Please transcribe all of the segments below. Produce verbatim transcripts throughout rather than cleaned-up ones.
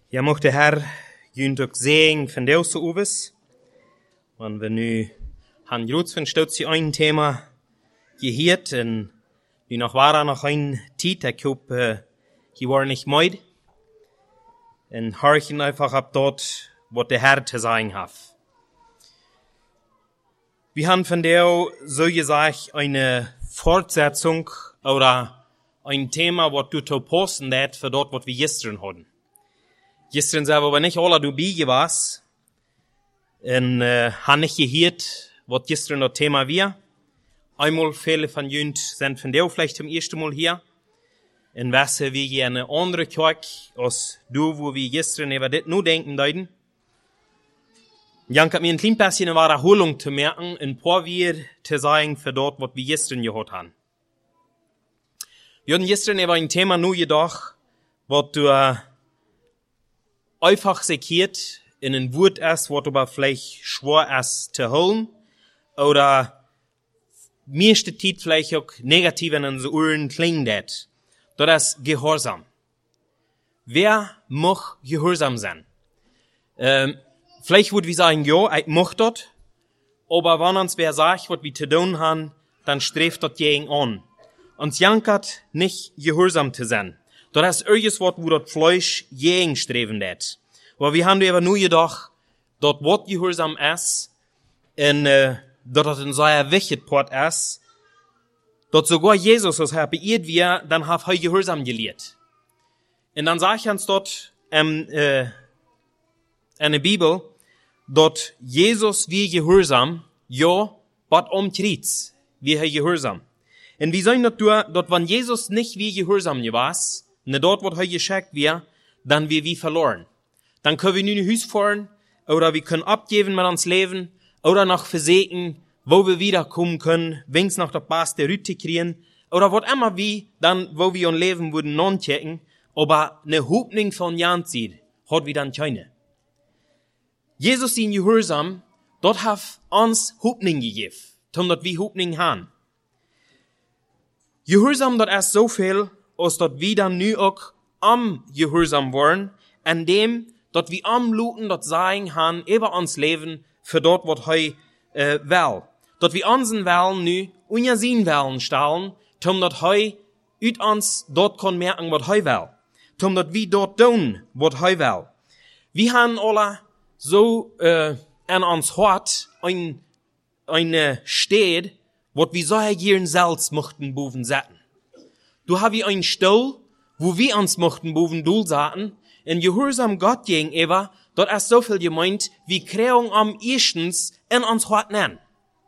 Ja, mocht de Herr junt ook zeggen van deze oeves. Want we nu han groots van stootsie een thema geheerd en nu nog waren nog een tijd, ik hoop, uh, je war nicht moid. En horchen einfach ab dort, wat de Herr te sagen hat. Wir haben von der, so gesagt, eine Fortsetzung oder ein Thema, was du zu posten dat für dort, was wir gestern hatten. Gestern selber war nicht alle dabei warst und äh, haben nicht gehört, was gestern das Thema war. Einmal viele von Jünd sind von der vielleicht zum ersten Mal hier. Und was wir hier eine andere Kirche als du, wo wir gestern über das nur denken deuten. Jan hat mir ein klein bisschen eine Wiederholung zu merken, ein paar wir zu sagen für dort, was wir gestern gehört haben. Wir hatten gestern über ein Thema nur gedacht, was du äh, einfach sekiert in ein Wort ist, was aber vielleicht schwer ist zu holen, oder meiste Zeit vielleicht auch negativ in unseren Ohren klingt das. Das ist Gehorsam. Wer muss gehorsam sein? Ähm, vielleicht würde wir sagen, ja, ich mach das, aber wenn uns wer sagt, was wir zu tun haben, dann strebt das gegen an. Uns jankert nicht gehorsam zu sein. Das ist irgendwas, wo das Fleisch gegen streben wird. Aber wir haben aber nur gedacht, dass was gehorsam ist, und äh, dass das ein sehr wichtiges Part ist, dass sogar Jesus, als er beirrt wir, dann hat er gehorsam gelehrt. Und dann sage ich uns dort ähm, äh, in der Bibel, dass Jesus wie gehorsam, ja, was umtritt, wie er gehorsam. Und wir sagen dort, dass wenn Jesus nicht wie gehorsam war, ne dort, wo er geschickt wird, dann wir wie verloren. Dann können wir nicht in Haus fahren, oder wir können abgeben mit uns Leben, oder noch versägen, wo wir wiederkommen können, wenigstens noch das beste Rüte kriegen, oder was immer wie, dann, wo wir ein Leben würden non checken, aber ne Hoffnung von Jan sieht, hat wir dann keine. Jesus in Gehorsam, dort hat uns Hoffnung gegeben, um dort wir Hoffnung haben. Gehorsam, dort ist so viel, als dort wir dann nu auch am Gehorsam waren, an dem, dort wir am Luten, dort sagen haben, über uns Leben, für dort, was hei äh, will. Dort wir unseren Willen nu, unja sin Willen stellen, um dort hei, ut uns dort kon merken, was hei will. Um dort wir dort tun, was hei will. Wir haben alle so äh, an uns hart ein, eine Stadt, was wir so gern selbst mochten boven setzen. Du hast wir einen Stuhl, wo wir uns mochten boven dul saten, in Gehorsam Gott gegenüber, dort ist so viel gemeint, wie Kreung am erstens in uns hart nennen.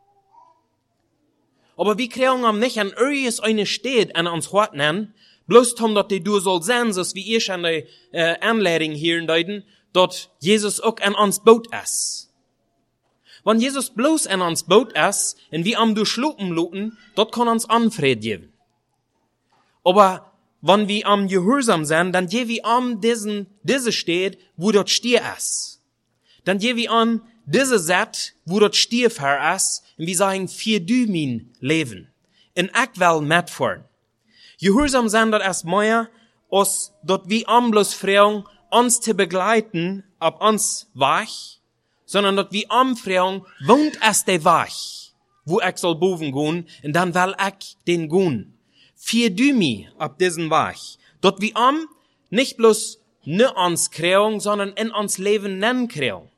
Aber wie Kreung am nicht an irgendes eine Stadt in uns hart nennen, bloß tom, dort die du soll sein, so wie ich an der äh, Anleitung hier in Deuten, dort Jesus auch an uns Boot ist. Wenn Jesus bloß an uns Boot ist, und wir am durchschlupen luten, dort kann uns Anfried geben. Aber wenn wir am Gehorsam sind, dann gehen wir an diesen, diese Stadt, wo dort Stier ist. Dann gehen wir an diese Set, wo dort Stier fair ist, und wir sagen, für du mein Leben. In ich will mitfahren. Gehorsam sind dort erst mehr, als dort wir am bloß fragen, uns zu begleiten, ab uns Weg, sondern dort wir am fragen, wohnt es der Weg, wo ich soll boven gehen, und dann will ich den gehen. Für du mi ab diesen Weg. Dort wie am, nicht bloß ne uns Kreung, sondern in uns Leben nennen Kreung.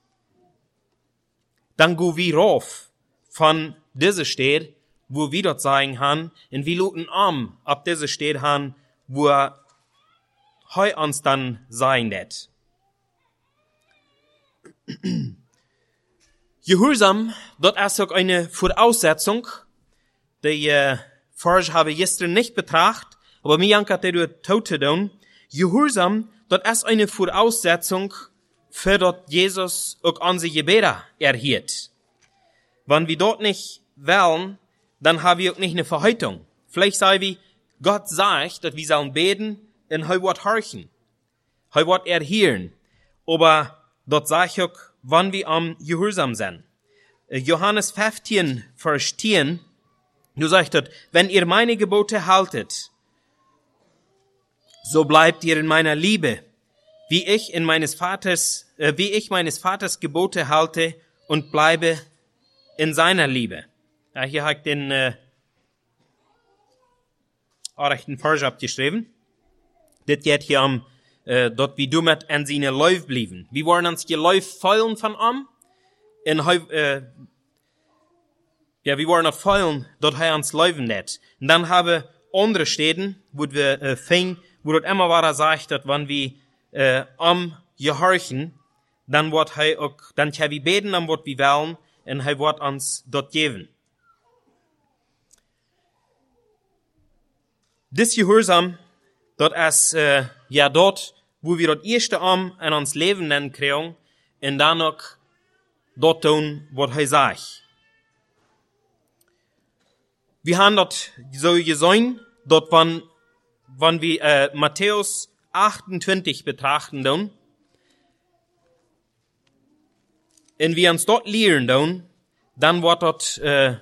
Dann go wir rauf von dieser Stadt, wo wir dort sagen han, und wir luten am ab dieser Stadt han, wo heu uns dann sein det. Gehorsam, dort ist auch eine Voraussetzung, die äh, Vorher habe ich gestern nicht betrachtet, aber mir jankert der durch Tote tun. Gehorsam, dort ist eine Voraussetzung, für dort Jesus auch unsere Gebete erhielt. Wenn wir dort nicht wollen, dann haben wir auch nicht eine Verheitung. Vielleicht sagen wir, Gott sagt, dass wir sollen beten, und er wird horchen. Er wird erhören. Aber dort sage ich auch, wann wir am Gehorsam sind. Johannes fünfzehn, Vers zehn, du sagst dort, wenn ihr meine Gebote haltet, so bleibt ihr in meiner Liebe, wie ich in meines Vaters, äh, wie ich meines Vaters Gebote halte und bleibe in seiner Liebe. Ja, hier habe ich den äh, rechten Vers abgeschrieben. Das geht hier um, äh, dort wie du mit an seine Läuf blieben. Wir wollen uns geläuf feilen von ihm. In, äh, ja, wir wollen auch feilen, dort er uns läufen nicht. Und dann habe andere Städten, wo wir äh, fing, wo dort immer war er sagt, dass wenn wir äh, am gehorchen, dann wird er auch, dann kann wir beten, dann wird wir wählen, und er wird uns dort geben. Das Gehorsam, dort ist, äh, ja dort, wo wir dort erste Arm an uns Leben nennen kriegen, und dann auch dort tun, was er sagt. Wir haben dort so gesehen, dort wann, wann wir äh, Matthäus achtundzwanzig betrachten dann, und wir uns dort lehren dann, dann wird dort, äh,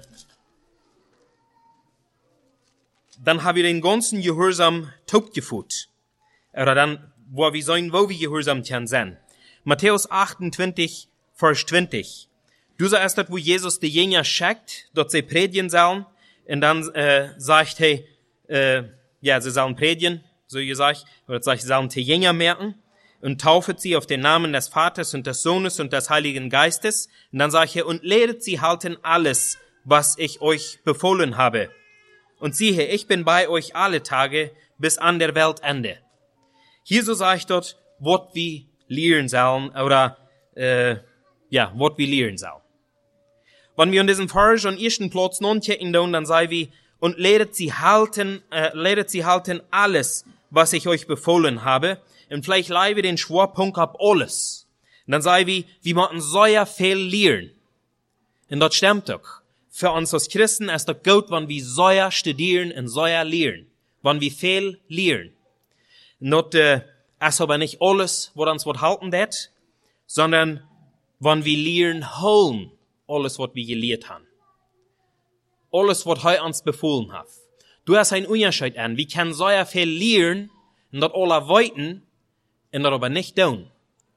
dann haben wir den ganzen Gehorsam totgeführt. Oder dann, wo wir sein, wo wir gehorsam sein. Matthäus achtundzwanzig, Vers zwanzig. Du sagst dort, wo Jesus die Jünger schickt, dort sie predigen sollen, und dann äh, sagt er, äh, ja, sie sollen predigen, so gesagt, oder sagt, sie sollen die Jünger merken, und taufet sie auf den Namen des Vaters und des Sohnes und des Heiligen Geistes. Und dann sagt er, und lehret sie halten alles, was ich euch befohlen habe. Und siehe, ich bin bei euch alle Tage bis an der Weltende. Hier so sagt dort, was wir lehren sollen, oder, äh, ja, was wir lehren sollen. Wenn wir in diesem Vers und ersten Platz nun checken, dann sagen wir, und lehret sie halten, äh, lehret sie halten alles, was ich euch befohlen habe. Und vielleicht leihen wir den Schwerpunkt ab alles. Und dann sagen wir, wir müssen so ja viel lehren. Und das stimmt doch. Für uns als Christen ist es gut, wenn wir so ja studieren und so ja lehren. Wenn wir viel lehren. Not, äh, ist aber nicht alles, was uns was halten wird, sondern wenn wir lehren, holen alles, was wir gelehrt haben. Alles, was er uns befohlen hat. Du hast einen Unterschied an. Wir können so ja viel lehren und das alle weiten und das aber nicht tun.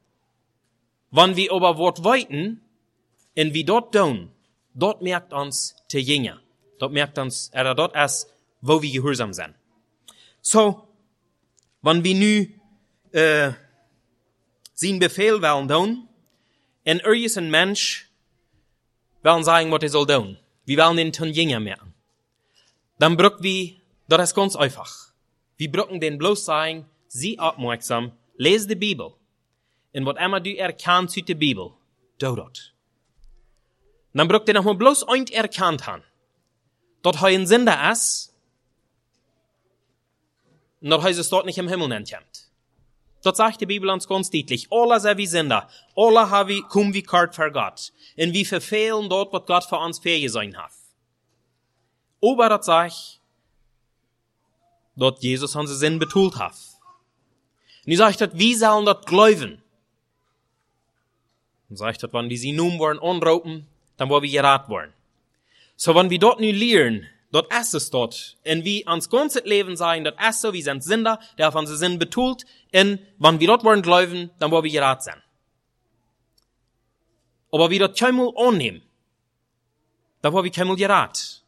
Wenn wir aber was weiten und wir dort tun, dort merkt uns der Jünger. Dort merkt uns, er dort ist, wo wir gehorsam sind. So, wenn wir nu äh, sein Befehl wollen tun, und irgendein Mensch wollen sagen, was er soll tun. Wir wollen den von Jünger merken. Dann brücken wir, das ist ganz einfach. Wir brücken den bloß sagen, sie aufmerksam, lese die Bibel. Und was immer du erkannt zu der Bibel, tu dort. Dann brücken wir nochmal bloß ein erkannt haben. Dort ein Sünder ist, und dort heißt es dort nicht im Himmel nennt. Dort sagt die Bibel uns ganz deutlich, alle sind wie Sünder, alle haben kommen wie kart für Gott. Und wir verfehlen dort, was Gott für uns fähig sein hat. Aber dort sagt, dort Jesus unsere Sinn betult hat. Und ich sage dort, wie sollen dort glauben? Und sage dort, wenn wir sie nun wollen anrufen, dann wollen wir gerat worden. So, wenn wir dort nu lehren, dort ist es dort, und wir ans ganze Leben sagen, dort ist so, wir sind Sünder, der auf unsere Sinn betult, und wenn wir dort wollen glauben, dann wollen wir gerat sein. Aber wir dort keinmal annehmen, dann wollen wir keinmal gerat.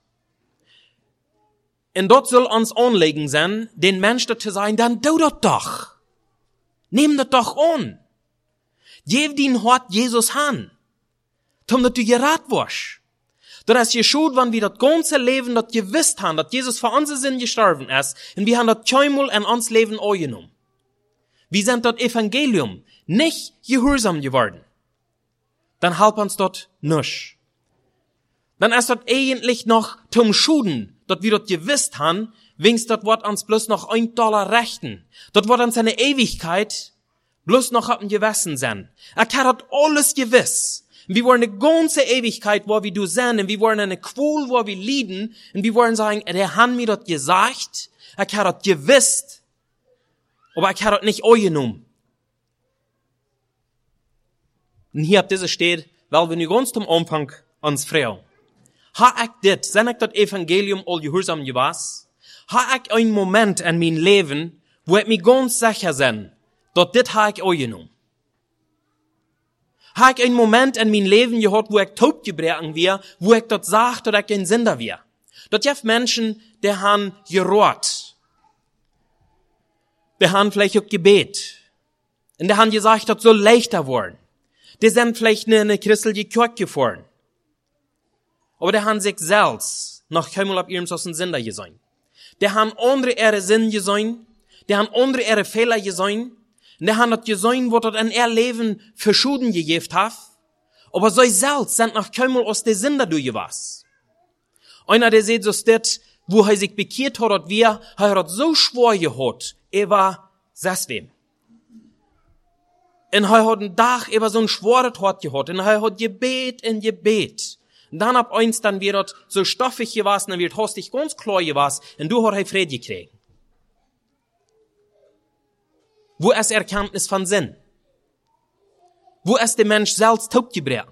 Und dort soll uns anlegen sein, den Mensch dort zu sagen, dann tu das doch. Nimm das doch an. Gib den Hort Jesus an. Tom, dass du gerat wirst. Das ist geschult, wenn wir das ganze Leben das gewusst haben, dass Jesus für unsere Sinn gestorben ist, und wir haben das keinmal in uns Leben angenommen. Wir sind das Evangelium nicht gehorsam geworden. Dann halb uns dort nicht. Dann ist das eigentlich noch zum Schuden, dass wir das gewusst haben, wings das wird uns bloß noch ein Dollar rechten. Das wird uns eine Ewigkeit bloß noch ab dem Gewissen sein. Er hat alles gewiss. Wir wollen eine ganze Ewigkeit, wo wir du sind, und wir wollen eine Qual, wo wir lieben, und wir wollen sagen, der hat mir das gesagt, er hat das gewusst, aber er hat das nicht angenommen. Und hier ab dieser steht, weil wir nicht ganz zum Anfang uns fragen. Ha ich dit, sind ich das Evangelium all gehorsam gewas? Ha ich einen Moment in mein Leben, wo ich mich ganz sicher bin, dort dit ha ich euch genommen. Ha ich einen Moment in mein Leben gehört, wo ich taub gebrochen wir, wo ich dort sagt, dass ich ein Sünder wir. Dort gibt Menschen, die haben gerot. Die haben vielleicht auch Gebet. Und die haben gesagt, das soll leichter worden. Die sind vielleicht in eine christliche Kirche gefahren. Aber die haben sich selbst noch keinmal auf ihrem Sossen Sünder gesehen. Die haben andere ihre Sinn gesehen. Die haben andere ihre Fehler gesehen. Und die haben das gesehen, was das in ihr Leben verschulden gegeben hat. Aber sie selbst sind noch keinmal aus der Sünder durchgewachsen. Einer, der sieht so steht, wo er sich bekehrt hat, hat wir, er hat so schwor gehabt, er war seswem. Und er hat einen Tag, er war so ein schworet Hort gehabt, und er hat Gebet in Gebet. Und dann ab eins, dann wird er so stoffig gewesen, dann wird hastig ganz klar gewesen, und du hat er Friede gekriegt. Wo ist Erkenntnis von Sinn? Wo ist der Mensch selbst taub gebrochen?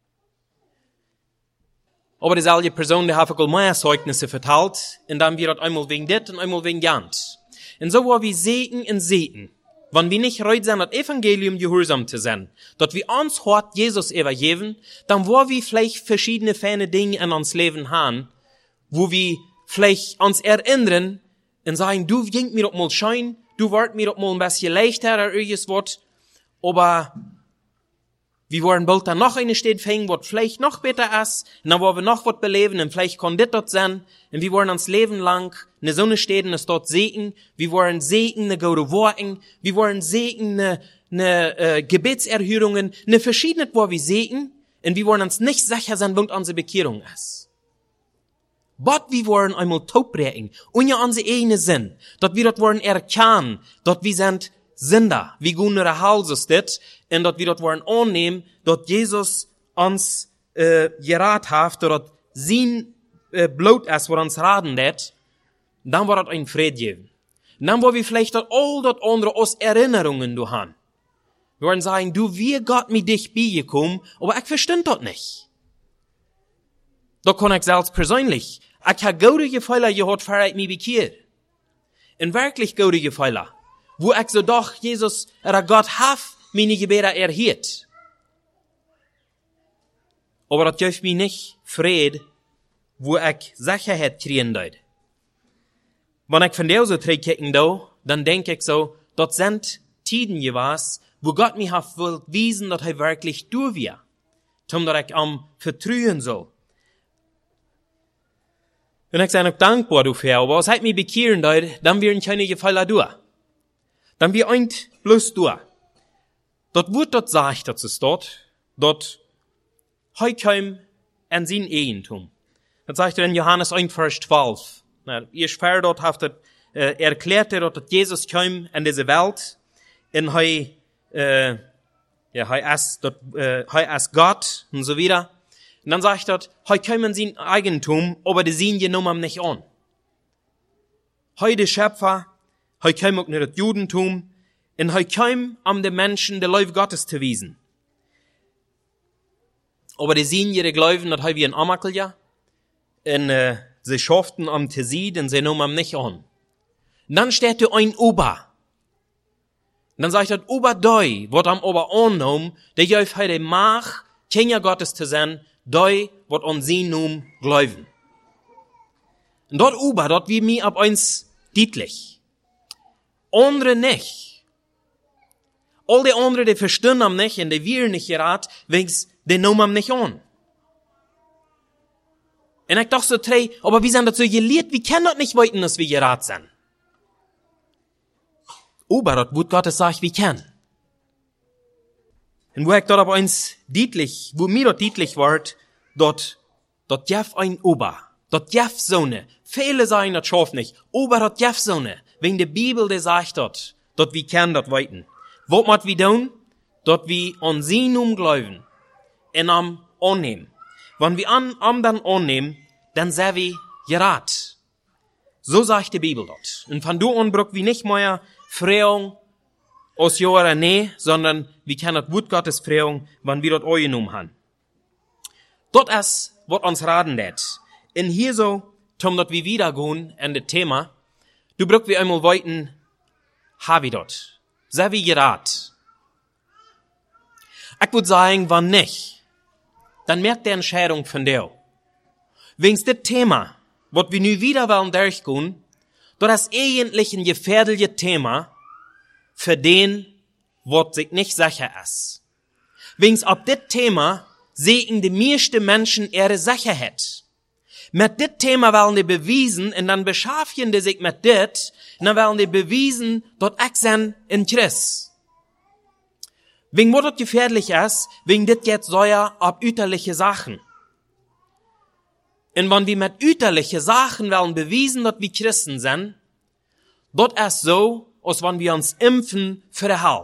Aber dieselbe Person, die hat auch mehr Zeugnisse verteilt, und dann wird einmal wegen dit und einmal wegen jant. Und so war wir Segen in Segen. Wenn wir nicht reut sind, das Evangelium gehorsam zu sein, dass wir uns hart Jesus übergeben, dann war wir vielleicht verschiedene feine Dinge in uns Leben haben, wo wir vielleicht uns erinnern und sagen, du ging mir doch mal schein, du wart mir doch mal ein bisschen leichter oder irgendwas, aber wir wollen bald dann noch eine Stadt finden, was vielleicht noch besser ist, und dann wollen wir noch was beleben, und vielleicht kann das dort sein, und wir wollen uns Leben lang eine so eine Stadt, eine dort sehen, wir wollen sehen, eine gute Worten, wir wollen sehen, eine, eine äh, Gebetserhörungen, eine verschiedene, wo wir sehen, und wir wollen uns nicht sicher sein, wo unsere Bekehrung ist. Aber wir wollen einmal taub bringen, und ja unsere eigene Sinn, dass wir das wollen erkennen, dass wir sind Sünder, wie gut nur Hals ist das, und dass wir das wollen annehmen, dass Jesus uns äh, gerat hat, dass sein äh, Blut ist, was uns raten wird, dann wird das ein Fried geben. Dann wollen wir vielleicht das all das andere aus Erinnerungen du haben. Wir wollen sagen, du, wie Gott mit dich beigekommen, aber ich verstehe das nicht. Da kann ich selbst persönlich, ich habe gute Gefühle gehabt, für ich mich bekehrt. In wirklich gute Gefühle. Wo ich so doch, Jesus, oder Gott, haf meine Gebete erhielt. Aber das gibt mir nicht Fried, wo ich Sicherheit kriegen darf. Wenn ich von der so zurückkicken da, dann denke ich so, das sind Tiden gewesen, wo Gott mir hat will wiesen, dass er wirklich durch wir, um dass ich am vertrauen soll. Und ich bin auch dankbar dafür, aber was hat mich bekehren darf, dann werden keine Gefälle durch. Dann wir eint bloß durch. Dort wird dort sagt, dass es dort, dort heukheim an sein Eigentum. Das sagt er in Johannes eins, Vers zwölf. Na, ihr Schwer dort haft er, äh, erklärt er, dass Jesus kam in diese Welt, und hei, äh, ja, hei ist, dort, äh, hei ist Gott, und so wieder. Und dann sagt er, hei kam in sein Eigentum, aber die sehen genommen nicht an. Hei der Schöpfer, hei kam auch nicht das Judentum, und hei kam, um den Menschen der Lauf Gottes zu wiesen. Aber die sehen ihre Glauben, das hei wie ein Amakel, ja, und äh, sie schafften am Tesid, und sie nahmen nicht an. Und dann steht da ein Ober. Und dann sagt er, Ober doi, wat am Ober annahm, der jäuf heute mach, Kinder Gottes zu sein, doi, wat an sie nun glauben. Und dort Ober, dort wie mir ab eins deutlich. Andere nicht. All die anderen, die verstehen am nicht, und die wir nicht gerat, wenigstens, die nahmen am nicht an. Und ich dachte so, drei, aber wir sind dazu gelehrt, wir können das nicht weiten, dass wir gerat sind. Aber das Wort Gottes sagt, wir können. Und wo ich dort aber eins deutlich, wo mir dort deutlich wird, dort, dort jef ein Ober, dort jef Sonne, viele sagen, das schafft nicht, aber dort jef Sonne, wegen der Bibel, der sagt dort, dort wir können das weiten. Was muss wir tun? Dort wir an sie nun glauben, und am annehmen. Wenn wir an, am dann annehmen, dann sind wir gerat. So sagt die Bibel dort. Und von du an braucht wir nicht mehr Freuung aus Jahre nee, sondern wir können das Wort Gottes Freuung, wenn wir dort angenommen haben. Dort ist, was uns raten lädt. Und hier so, um dort wir wieder gehen, an das Thema, du brauchst wir einmal weiten, habe ich dort. so wie gerad. Ich würde sagen, wenn nicht, dann merkt die Entscheidung von dir. Wegen das Thema, was wir nu wieder wollen durchgehen, das ist eigentlich ein gefährliches Thema für den, was sich nicht sicher ist. Wegen ab das Thema sehen die meisten Menschen ihre Sicherheit. Mit dit Thema wollen die bewiesen, und dann beschaffen die sich mit dit, und dann wollen die bewiesen, dass ich sein in Christ. Wegen wo das gefährlich ist, wegen dit geht so ja ab üterliche Sachen. Und wenn wir mit üterliche Sachen wollen bewiesen, dass wir Christen sind, das ist so, als wenn wir uns impfen für die Hölle.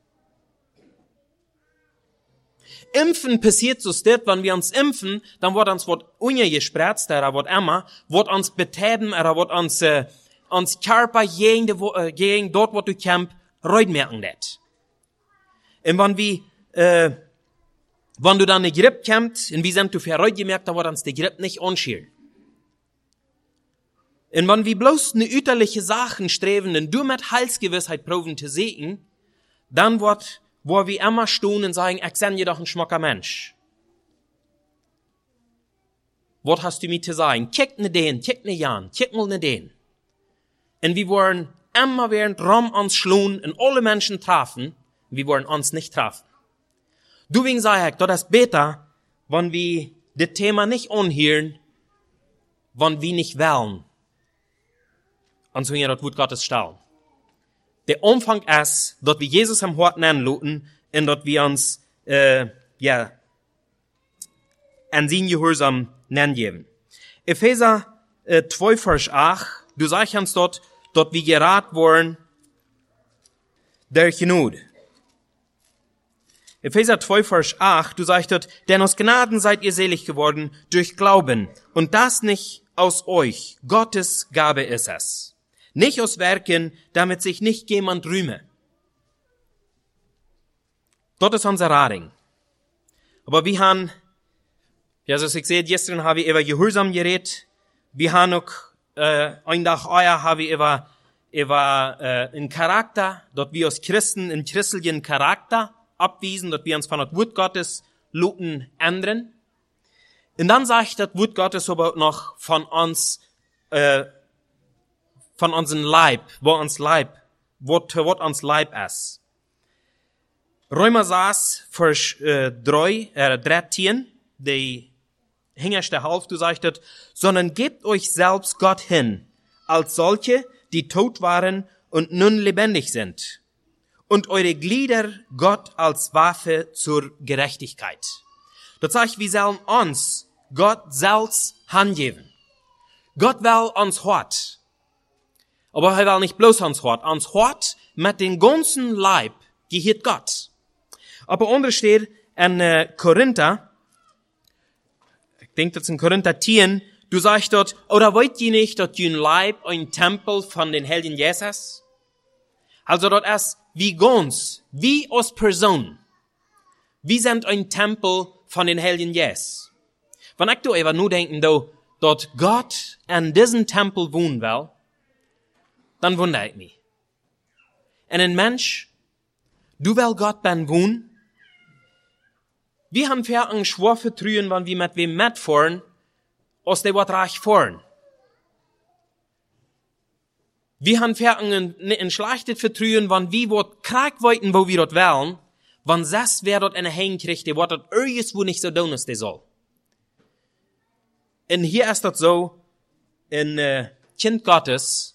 Impfen passiert so steht, wenn wir uns impfen, dann wird uns was ungespritzt, oder was immer, wird uns betäben, oder wird uns, äh, uns Körper gegen, die, äh, gegen dort, wo du kämpfst, reutmerken lässt. Und wenn wir, äh, wenn du dann eine Grippe kämpfst, und wir sind du für reut gemerkt, dann wird uns die Grippe nicht anschielen. Und wenn wir bloß eine üterliche Sachen streben, und du mit Heilsgewissheit proben zu sehen, dann wird wo wir immer stehen und sagen, ich bin jedoch ein schmucker Mensch. Was hast du mir zu sagen? Kick ne den, kick ne Jan, kick mal ne den. Und wir wollen immer während Rom uns schlagen und alle Menschen treffen, wir wollen uns nicht treffen. Du wegen sag ich, das ist besser, wenn wir das Thema nicht anhören, wenn wir nicht wollen, uns wir das Wort Gottes stellen. Der Umfang ist, dass wir Jesus am Hort nennen lassen, und dass wir uns, äh, ja, an sein Gehorsam nennen geben. Epheser äh, zwei, Vers acht, du sagst uns dort, dass wir gerat worden der Gnade. Epheser zwei, Vers acht, du sagst dort, denn aus Gnaden seid ihr selig geworden durch Glauben, und das nicht aus euch, Gottes Gabe ist es. Nicht aus Werken, damit sich nicht jemand rühme. Das ist unser Rading. Aber wir haben, ja, so ich sehe, gestern habe ich über Gehorsam geredet. Wir haben auch, äh, ein Tag euer habe ich über, über, äh, einen Charakter, dass wir als Christen einen christlichen Charakter abwiesen, dass wir uns von das Wort Gottes luten ändern. Und dann sagt das Wort Gottes aber noch von uns, äh, von unserem Leib, wo uns Leib, wo, wo uns Leib ist. Römer sechs, Vers äh, drei, äh, dreizehn, die hingerste Hälfte sagt das, sondern gebt euch selbst Gott hin, als solche, die tot waren und nun lebendig sind, und eure Glieder Gott als Waffe zur Gerechtigkeit. Das sagt, wir sollen uns Gott selbst hingeben. Gott will uns hart. Aber er will nicht bloß ans Hort. Ans Hort mit dem ganzen Leib gehört Gott. Aber unten steht in äh, Korinther, ich denke, das ist in Korinther zehn, du sagst dort, oder wollt ihr nicht, dass dein Leib ein Tempel von den Helden Jesus? Also dort ist wie ganz, wie als Person. Wir sind ein Tempel von den Helden Jesus. Wenn ich da einfach nur denken, dass Gott in diesem Tempel wohnen will, dann wundere ich mich. Und ein Mensch, du will Gott ben wohnen. Wir haben für einen Schwur vertrauen, wenn wir mit wem mitfahren, aus der wat reich fahren. Wir haben für einen, ein schlechtes Vertrauen, wenn wir wat krieg wollten, wo wir dort wollen, wenn das wer dort eine Hänge kriegt, der wat dort irgendwo nicht so tun, als der soll. Und hier ist das so, in äh, Kind Gottes,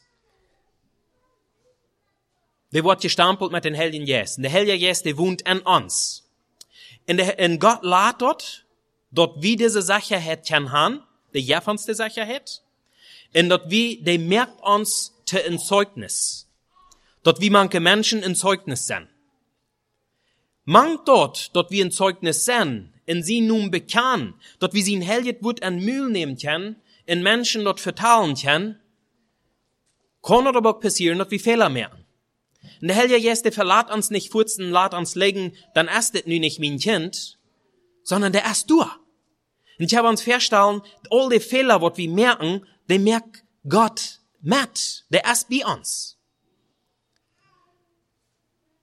der wird gestampelt mit den Helden Jesus. Und der Heilige Jesus, der wohnt in uns. Und, der, und Gott lädt dort, dort wie diese Sicherheit kann haben, der gibt uns die Sicherheit, und dort wie, der merkt uns zu ein Zeugnis. Dort wie manche Menschen ein Zeugnis sind. Manch dort, dort wie ein Zeugnis sind, in sie nun bekannt, dort wie sie ein Heilige Wort an Mühl nehmen können, in Menschen dort vertalen können, kann aber auch passieren, dass wir Fehler merken. Und der Heilige Geist, der verlässt uns nicht furzen, lässt uns legen, dann ist das nun nicht mein Kind, sondern der ist du. Und ich habe uns feststellen, all die Fehler, die wir merken, die merkt Gott mit. Der ist bei uns.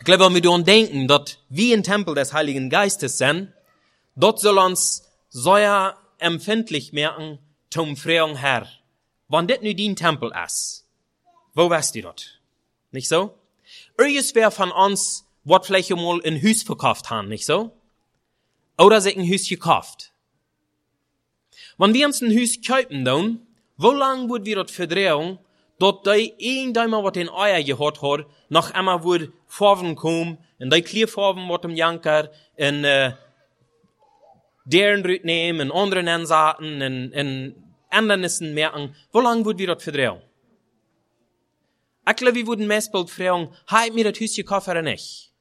Ich glaube, wenn wir daran denken, dass wir ein Tempel des Heiligen Geistes sind, dort soll uns sehr empfindlich merken, zum Freuung Herr. Wenn das nicht dein Tempel ist, wo wärst du dort? Nicht so? Irgendwer von uns wird vielleicht einmal ein Haus verkauft haben, nicht so? Oder sich ein Haus gekauft. Wenn wir uns ein Haus kaufen, dann, wo lang wird wir dort verdrehen, dort die irgendjemand, was den Eier gehört hat, noch einmal wird Farben kommen, und die Klärfarben wird im Janker, in, äh, deren Rüt nehmen, in anderen Ansaten, in, in Ändernissen merken, wo lang wird wir dort verdrehen? Ich glaube, wir würden meistens fragen, hat mir das Haus gekauft oder nicht?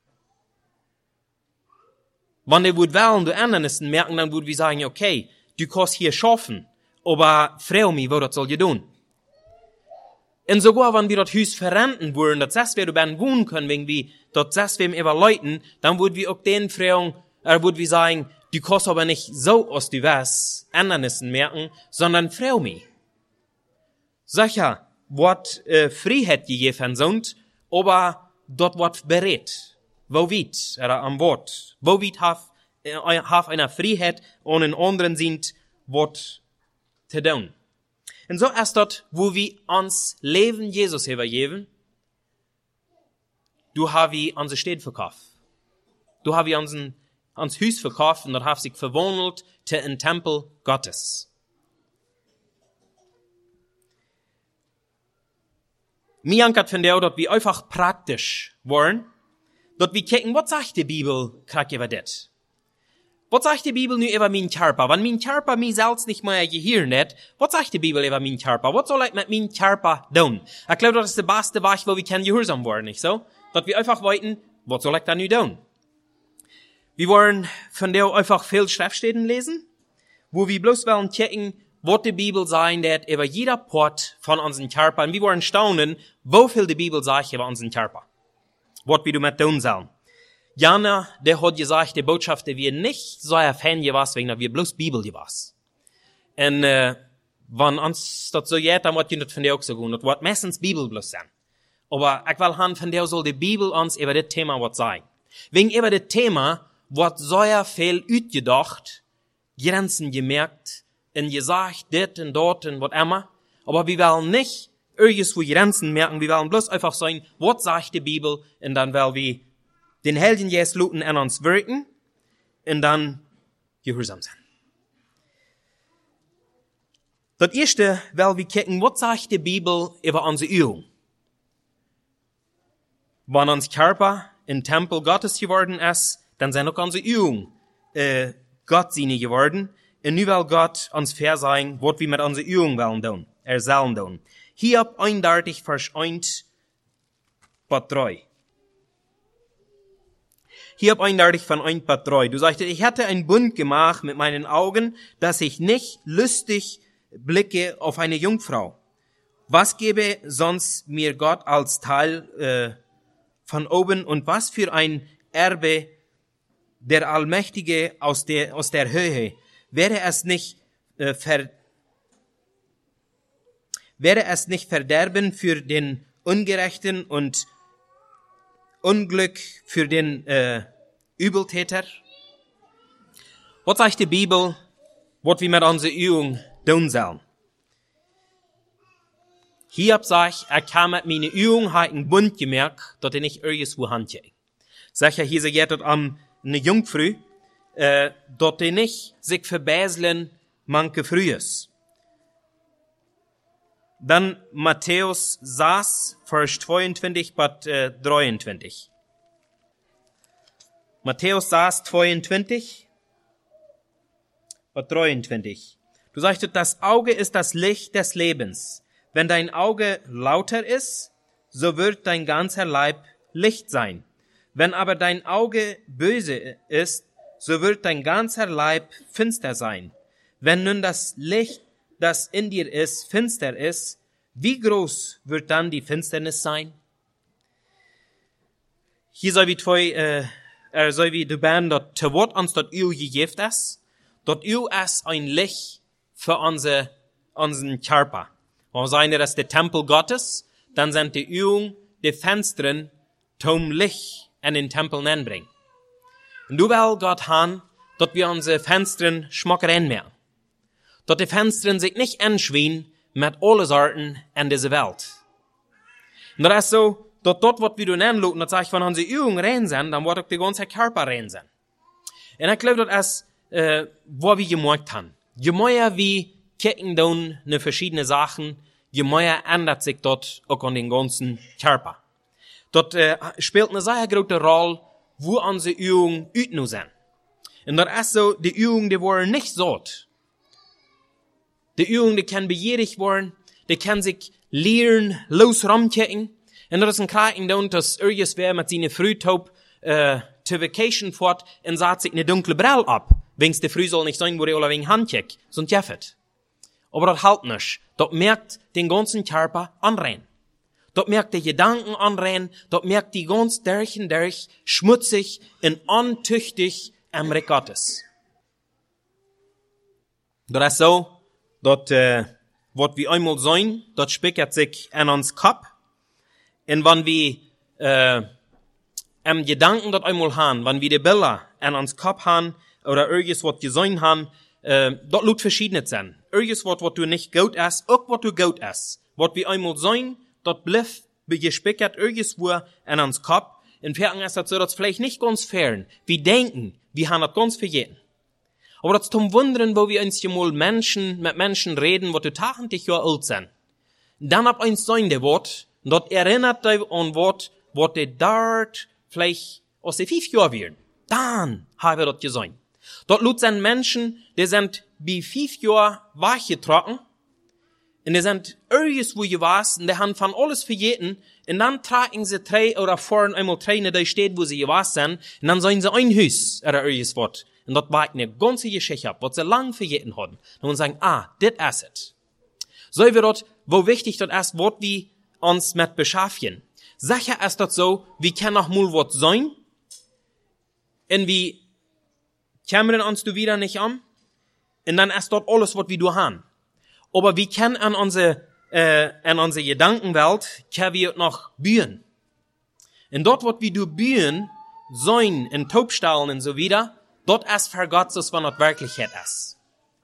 Wenn wir wollen, du Ändernissen merken, dann würden wir sagen, okay, du kannst hier schaffen, aber freu mich, wo das soll je tun. Und sogar, wenn wir das Haus verrenten würden, dass das wir über wohnen können, wenn wir das wir über Leuten, dann würden wir auch den fragen, er würden wir sagen, du kannst aber nicht so aus du was Ändernissen merken, sondern freu mich. Sicher, wird äh, Freiheit gegeben sind, aber dort wird berät. Wo weit, oder am Wort, wo weit haf, äh, haf einer Freiheit und in anderen sind, wird zu tun. Und so ist dort, wo wir uns Leben Jesus übergeben, du hast wir unsere Städte verkauft. Du hast wir unseren, uns Haus verkauft und dort hast sich verwandelt zu einem Tempel Gottes. Mir ankert von der, dass wir einfach praktisch wollen, dass wir gucken, was sagt die Bibel gerade über das? Was sagt die Bibel nur über meinen Körper? Wenn mein Körper mich selbst nicht mehr gehirn hat, was sagt die Bibel über meinen Körper? Was soll ich mit meinem Körper tun? Ich glaube, das ist der beste Weg, wo wir können gehorsam werden, nicht so? Dass wir einfach weiten, was soll ich da nur tun? Wir wollen von der einfach viel Schriftstellen lesen, wo wir bloß wollen gucken, was die Bibel sagen wird über jeder Part von unserem Körper. Und wir wollen staunen, wo viel die Bibel sagt über unseren Körper. Was wir damit tun sollen. Jana, der hat gesagt, die Botschaft, die wir nicht so ein Fan gewesen, wegen wir bloß Bibel gewesen. Und, äh, wenn uns das so geht, dann wird das von der auch so gut. Das wird meistens Bibel bloß sein. Aber ich will haben, von der soll die Bibel uns über das Thema was sagen. Wegen über das Thema wird so viel ausgedacht, Grenzen gemerkt, und gesagt, dit und dort und was immer. Aber wir wollen nicht irgendwo Grenzen merken, wir wollen bloß einfach sagen, was sagt die Bibel, und dann wollen wir den Helden Jesus luten an uns wirken, und dann gehorsam sein. Das erste, weil wir gucken, was sagt die Bibel über unsere Übung? Wenn uns Körper ein Tempel Gottes geworden ist, dann sind auch unsere Übung äh, Gottsinnig geworden. Und nu will Gott uns fair sein, was wir mit unserer Übung wollen tun, er sollen tun. Hier eindeutig Vers eins, Part drei. Hier eindeutig von eins, Part drei. Du sagst, ich hatte einen Bund gemacht mit meinen Augen, dass ich nicht lustig blicke auf eine Jungfrau. Was gebe sonst mir Gott als Teil äh, von oben und was für ein Erbe der Allmächtige aus der, aus der Höhe? Wäre es nicht, äh, ver, wäre es nicht Verderben für den Ungerechten und Unglück für den äh, Übeltäter? Was sagt die Bibel, was wir mit unserer Übung tun sollen? Hiob sagt, er kam mit meiner Übung, hat einen Bund gemerkt, dass er nicht irgendwo handje. Sicher, hier sagt er am eine Jungfrau, äh, dass er nicht sich verbäseln manche Frühes. Dann Matthäus sechs, Vers zweiundzwanzig bis äh, dreiundzwanzig. Matthäus sechs, zweiundzwanzig bis dreiundzwanzig. Du sagst, das Auge ist das Licht des Lebens. Wenn dein Auge lauter ist, so wird dein ganzer Leib Licht sein. Wenn aber dein Auge böse ist, so wird dein ganzer Leib finster sein. Wenn nun das Licht, das in dir ist, finster ist, wie groß wird dann die Finsternis sein? Hier soll wie zwei, äh, er soll wie du ben, dat te wat uns dat Öl gegeben ist, dat Öl ist ein Licht für unser, unseren Körper. Wenn wir sagen, das ist der Tempel Gottes, dann sind die Öl, die Fenstern, zum Licht in den Tempel anbringen. Und du will Gott haben, dass wir unsere Fenstern schmockerein machen. Dass die Fenstern sich nicht anschwingen mit alle Sorten in dieser Welt. Und das ist so, dass dort, was wir tun anluten, das sage ich, wenn unsere Übungen rein sind, dann wird auch der ganze Körper rein sein. Und ich glaube, das ist, äh, wo wir gemerkt haben. Je mehr wir kicken dann ne verschiedene Sachen, je mehr ändert sich dort auch an den ganzen Körper. Dort äh, spielt eine sehr große Rolle, wo unsere Übungen üten sind. Und das ist so, die Übungen, die wollen nicht so. Die Übungen, die können begierig werden, die können sich leeren, los rumkicken. Und das ist ein Kraken dann, dass irgendwer mit seiner Frühtaub äh, zur Vacation fährt und sagt sich eine dunkle Brille ab. Wenn's die Früh soll nicht sein, wo die alle wegen Hand kick, sonst jeffet. Aber das halt nicht. Das merkt den ganzen Körper anrein. Das merkt die Gedanken anrein, das merkt die ganz durch und durch, schmutzig und antüchtig am Reich Gottes. Das ist so, dass, äh, was wir einmal sein, das spickert sich an uns Kopf. Und wenn wir, äh, am Gedanken das einmal haben, wenn wir die Bilder an uns Kopf haben, oder irgendwas, was gesehen haben, äh, das lut verschiedene sein. Irgendwas, was du nicht gut ist, auch was du gut ist. Was wir einmal sein, das bleibt gespickert irgendwo an uns Kopf. In Ferien ist das so, dass vielleicht nicht ganz fern. Wir denken, wir haben das ganz vergessen. Aber das zum Wundern, wo wir uns hier mal Menschen, mit Menschen reden, die tausend Jahre alt sind. Dann ab eins sein, der Wort, das erinnert dich an Wort, was die dort vielleicht aus den fünf Jahren werden. Dann haben wir das gesehen. Dort lut sind Menschen, die sind bei fünf Jahren wachgetrocken, und die sind irgendwo gewesen, und die haben von alles vergeten, und dann tragen sie drei oder vorn einmal drei, in der steht, wo sie gewesen sind, und dann sollen sie ein Haus oder irgendwas. Und dort war eine ganze Geschichte ab, was sie lang vergeten hatten. Und sagen, ah, das ist es. So wir dort, wo wichtig dort ist, was wir uns mit beschäftigen. Sicher ist das so, wir können noch mal was sein, und wir kämmern uns du wieder nicht an, und dann ist dort alles, was wir du haben. Aber wir können an unsere, äh, an unsere Gedankenwelt, können wir noch bühen. Und dort, was wir du bühen, sein, in Taubstallen und so wieder, dort ist für Gott, so was Wirklichkeit ist.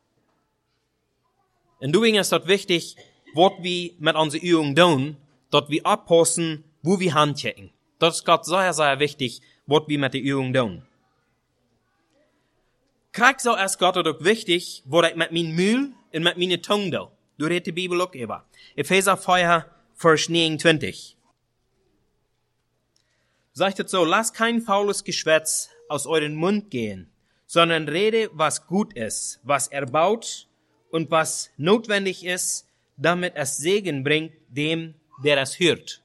Und deswegen ist dort wichtig, was wir mit unserer Übung tun, dort wir abpassen, wo wir handchecken. Das ist Gott sehr, sehr wichtig, was wir mit der Übung tun. Krieg so ist Gott auch wichtig, was ich mit meinem Mühl und mit meiner Tongue tue. Du redest die Bibel auch über. Epheser vier, Vers neunundzwanzig. Sagt es so, lasst kein faules Geschwätz aus euren Mund gehen, sondern rede, was gut ist, was erbaut und was notwendig ist, damit es Segen bringt dem, der es hört.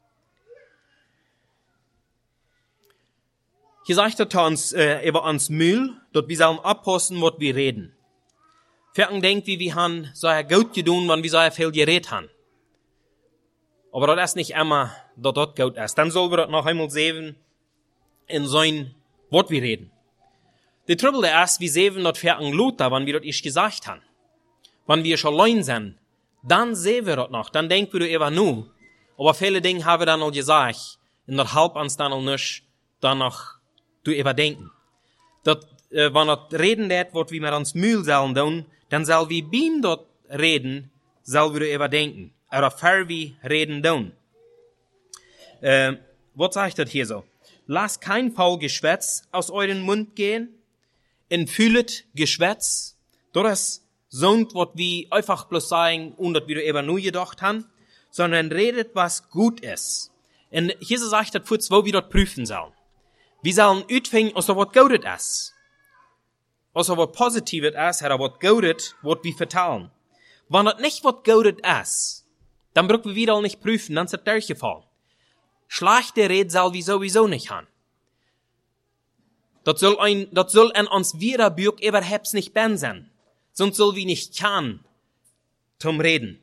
Hier sagt er uns äh, über uns Mühl, dort wir sollen abpassen, was wir reden. Vierten denkt, wie wir haben so gut getan, wenn wir so viel geredet haben. Aber das ist nicht immer, dass das gut ist. Dann sollen wir das noch einmal sehen, in so ein, was wir reden. Die Trouble ist, wir sehen das vierten Luther, wenn wir das erst gesagt haben. Wenn wir schon allein sind, dann sehen wir das noch, dann denken wir über nur. Aber viele Dinge haben wir dann noch gesagt, und das halb uns dann noch nicht, dann noch zu überdenken. Dat, äh, wenn das reden wird, was wir mit uns Mühl sollen tun, dann soll wir beim dort reden, soll wir überdenken. Oder für wir reden tun. Äh, was sagt das hier so? Lasst kein faul Geschwätz aus euren Mund gehen, und fühlet Geschwätz. Das ist so, was wir einfach bloß sagen, und dass wir über nur gedacht haben, sondern redet, was gut ist. Und hier sagt das für zwei, wie wir das prüfen sollen. Wir sollen utfinden, also was gut ist. Also was Positives ist, oder was gut ist, was wir vertellen. Wenn das nicht was gut ist, dann brauchen wir wieder nicht prüfen, dann ist es durchgefallen. Schlechte Rede soll wir sowieso nicht haben. Das soll ein, das soll an uns wieder Bürg überhaupt nicht ben sein. Sonst soll wir nicht kann zum Reden.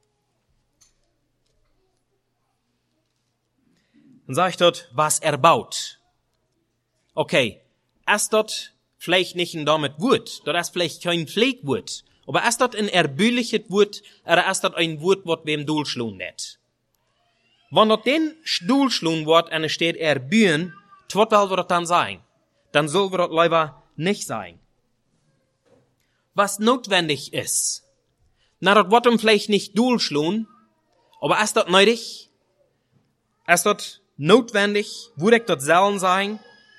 Dann sag ich dort, was erbaut. Okay, ist dort vielleicht nicht ein damit Wort, dort ist vielleicht kein Pflegwort, aber ist dort ein erbülliches Wort, oder ist dort ein Wort, was wem durchschlagen wird. Wenn dort den durchschlagen wird, und es steht erbühen, was will wir das dann sein? Dann soll wir das lieber nicht sein. Was notwendig ist, na, das wird ihm vielleicht nicht durchschlagen, aber ist das nötig? Ist das notwendig? Würde ich das selten sein?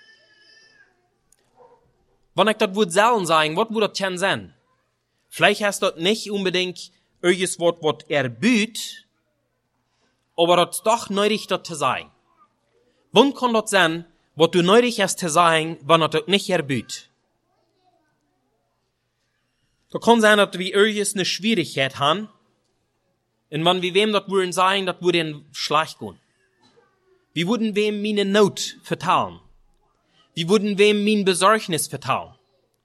Wenn ich das würde selten sein, was würde das denn sein? Vielleicht ist das nicht unbedingt irgendwas, was er büht, aber das ist doch nötig, das zu sein. Wann kann das sein, was du nötig hast zu sein, wenn das nicht erbüht? Da kann sein, dass wir irgendwas eine Schwierigkeit haben, und wenn wir wem das würden sein, das würde ihnen schlecht gehen. Wir würden wem meine Not verteilen. Wir würden wem mein Besorgnis verteilen.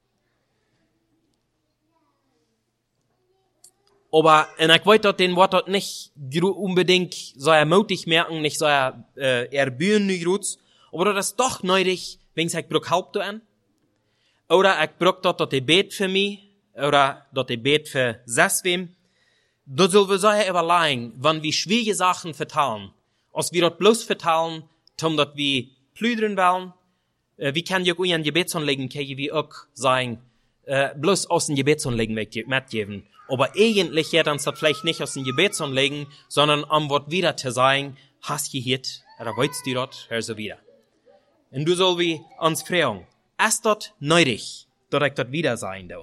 Aber, und ich weiß, dass den Wort das nicht unbedingt so ermutig merken, nicht so äh, erbühen, nicht gut, aber das ist doch nötig, wenn ich brauch Halb an. Oder ich brauch das, dass die bet für mich, oder dass die bet für sechs wem. Da sollen wir so überlegen, wenn wir schwierige Sachen verteilen, als wir das bloß verteilen, um dass wir plüdern wollen, äh, wie kann ich auch in Gebetsanliegen, kann ich auch sagen, äh, bloß aus dem Gebetsanliegen mitgeben. Aber eigentlich ja, dann ist das vielleicht nicht aus dem Gebetsanliegen, sondern um was wieder zu sagen, hast du gehört, oder weißt du das, hör so wieder. Und du soll wie uns fragen, ist das nötig, dass ich das wieder sein darf?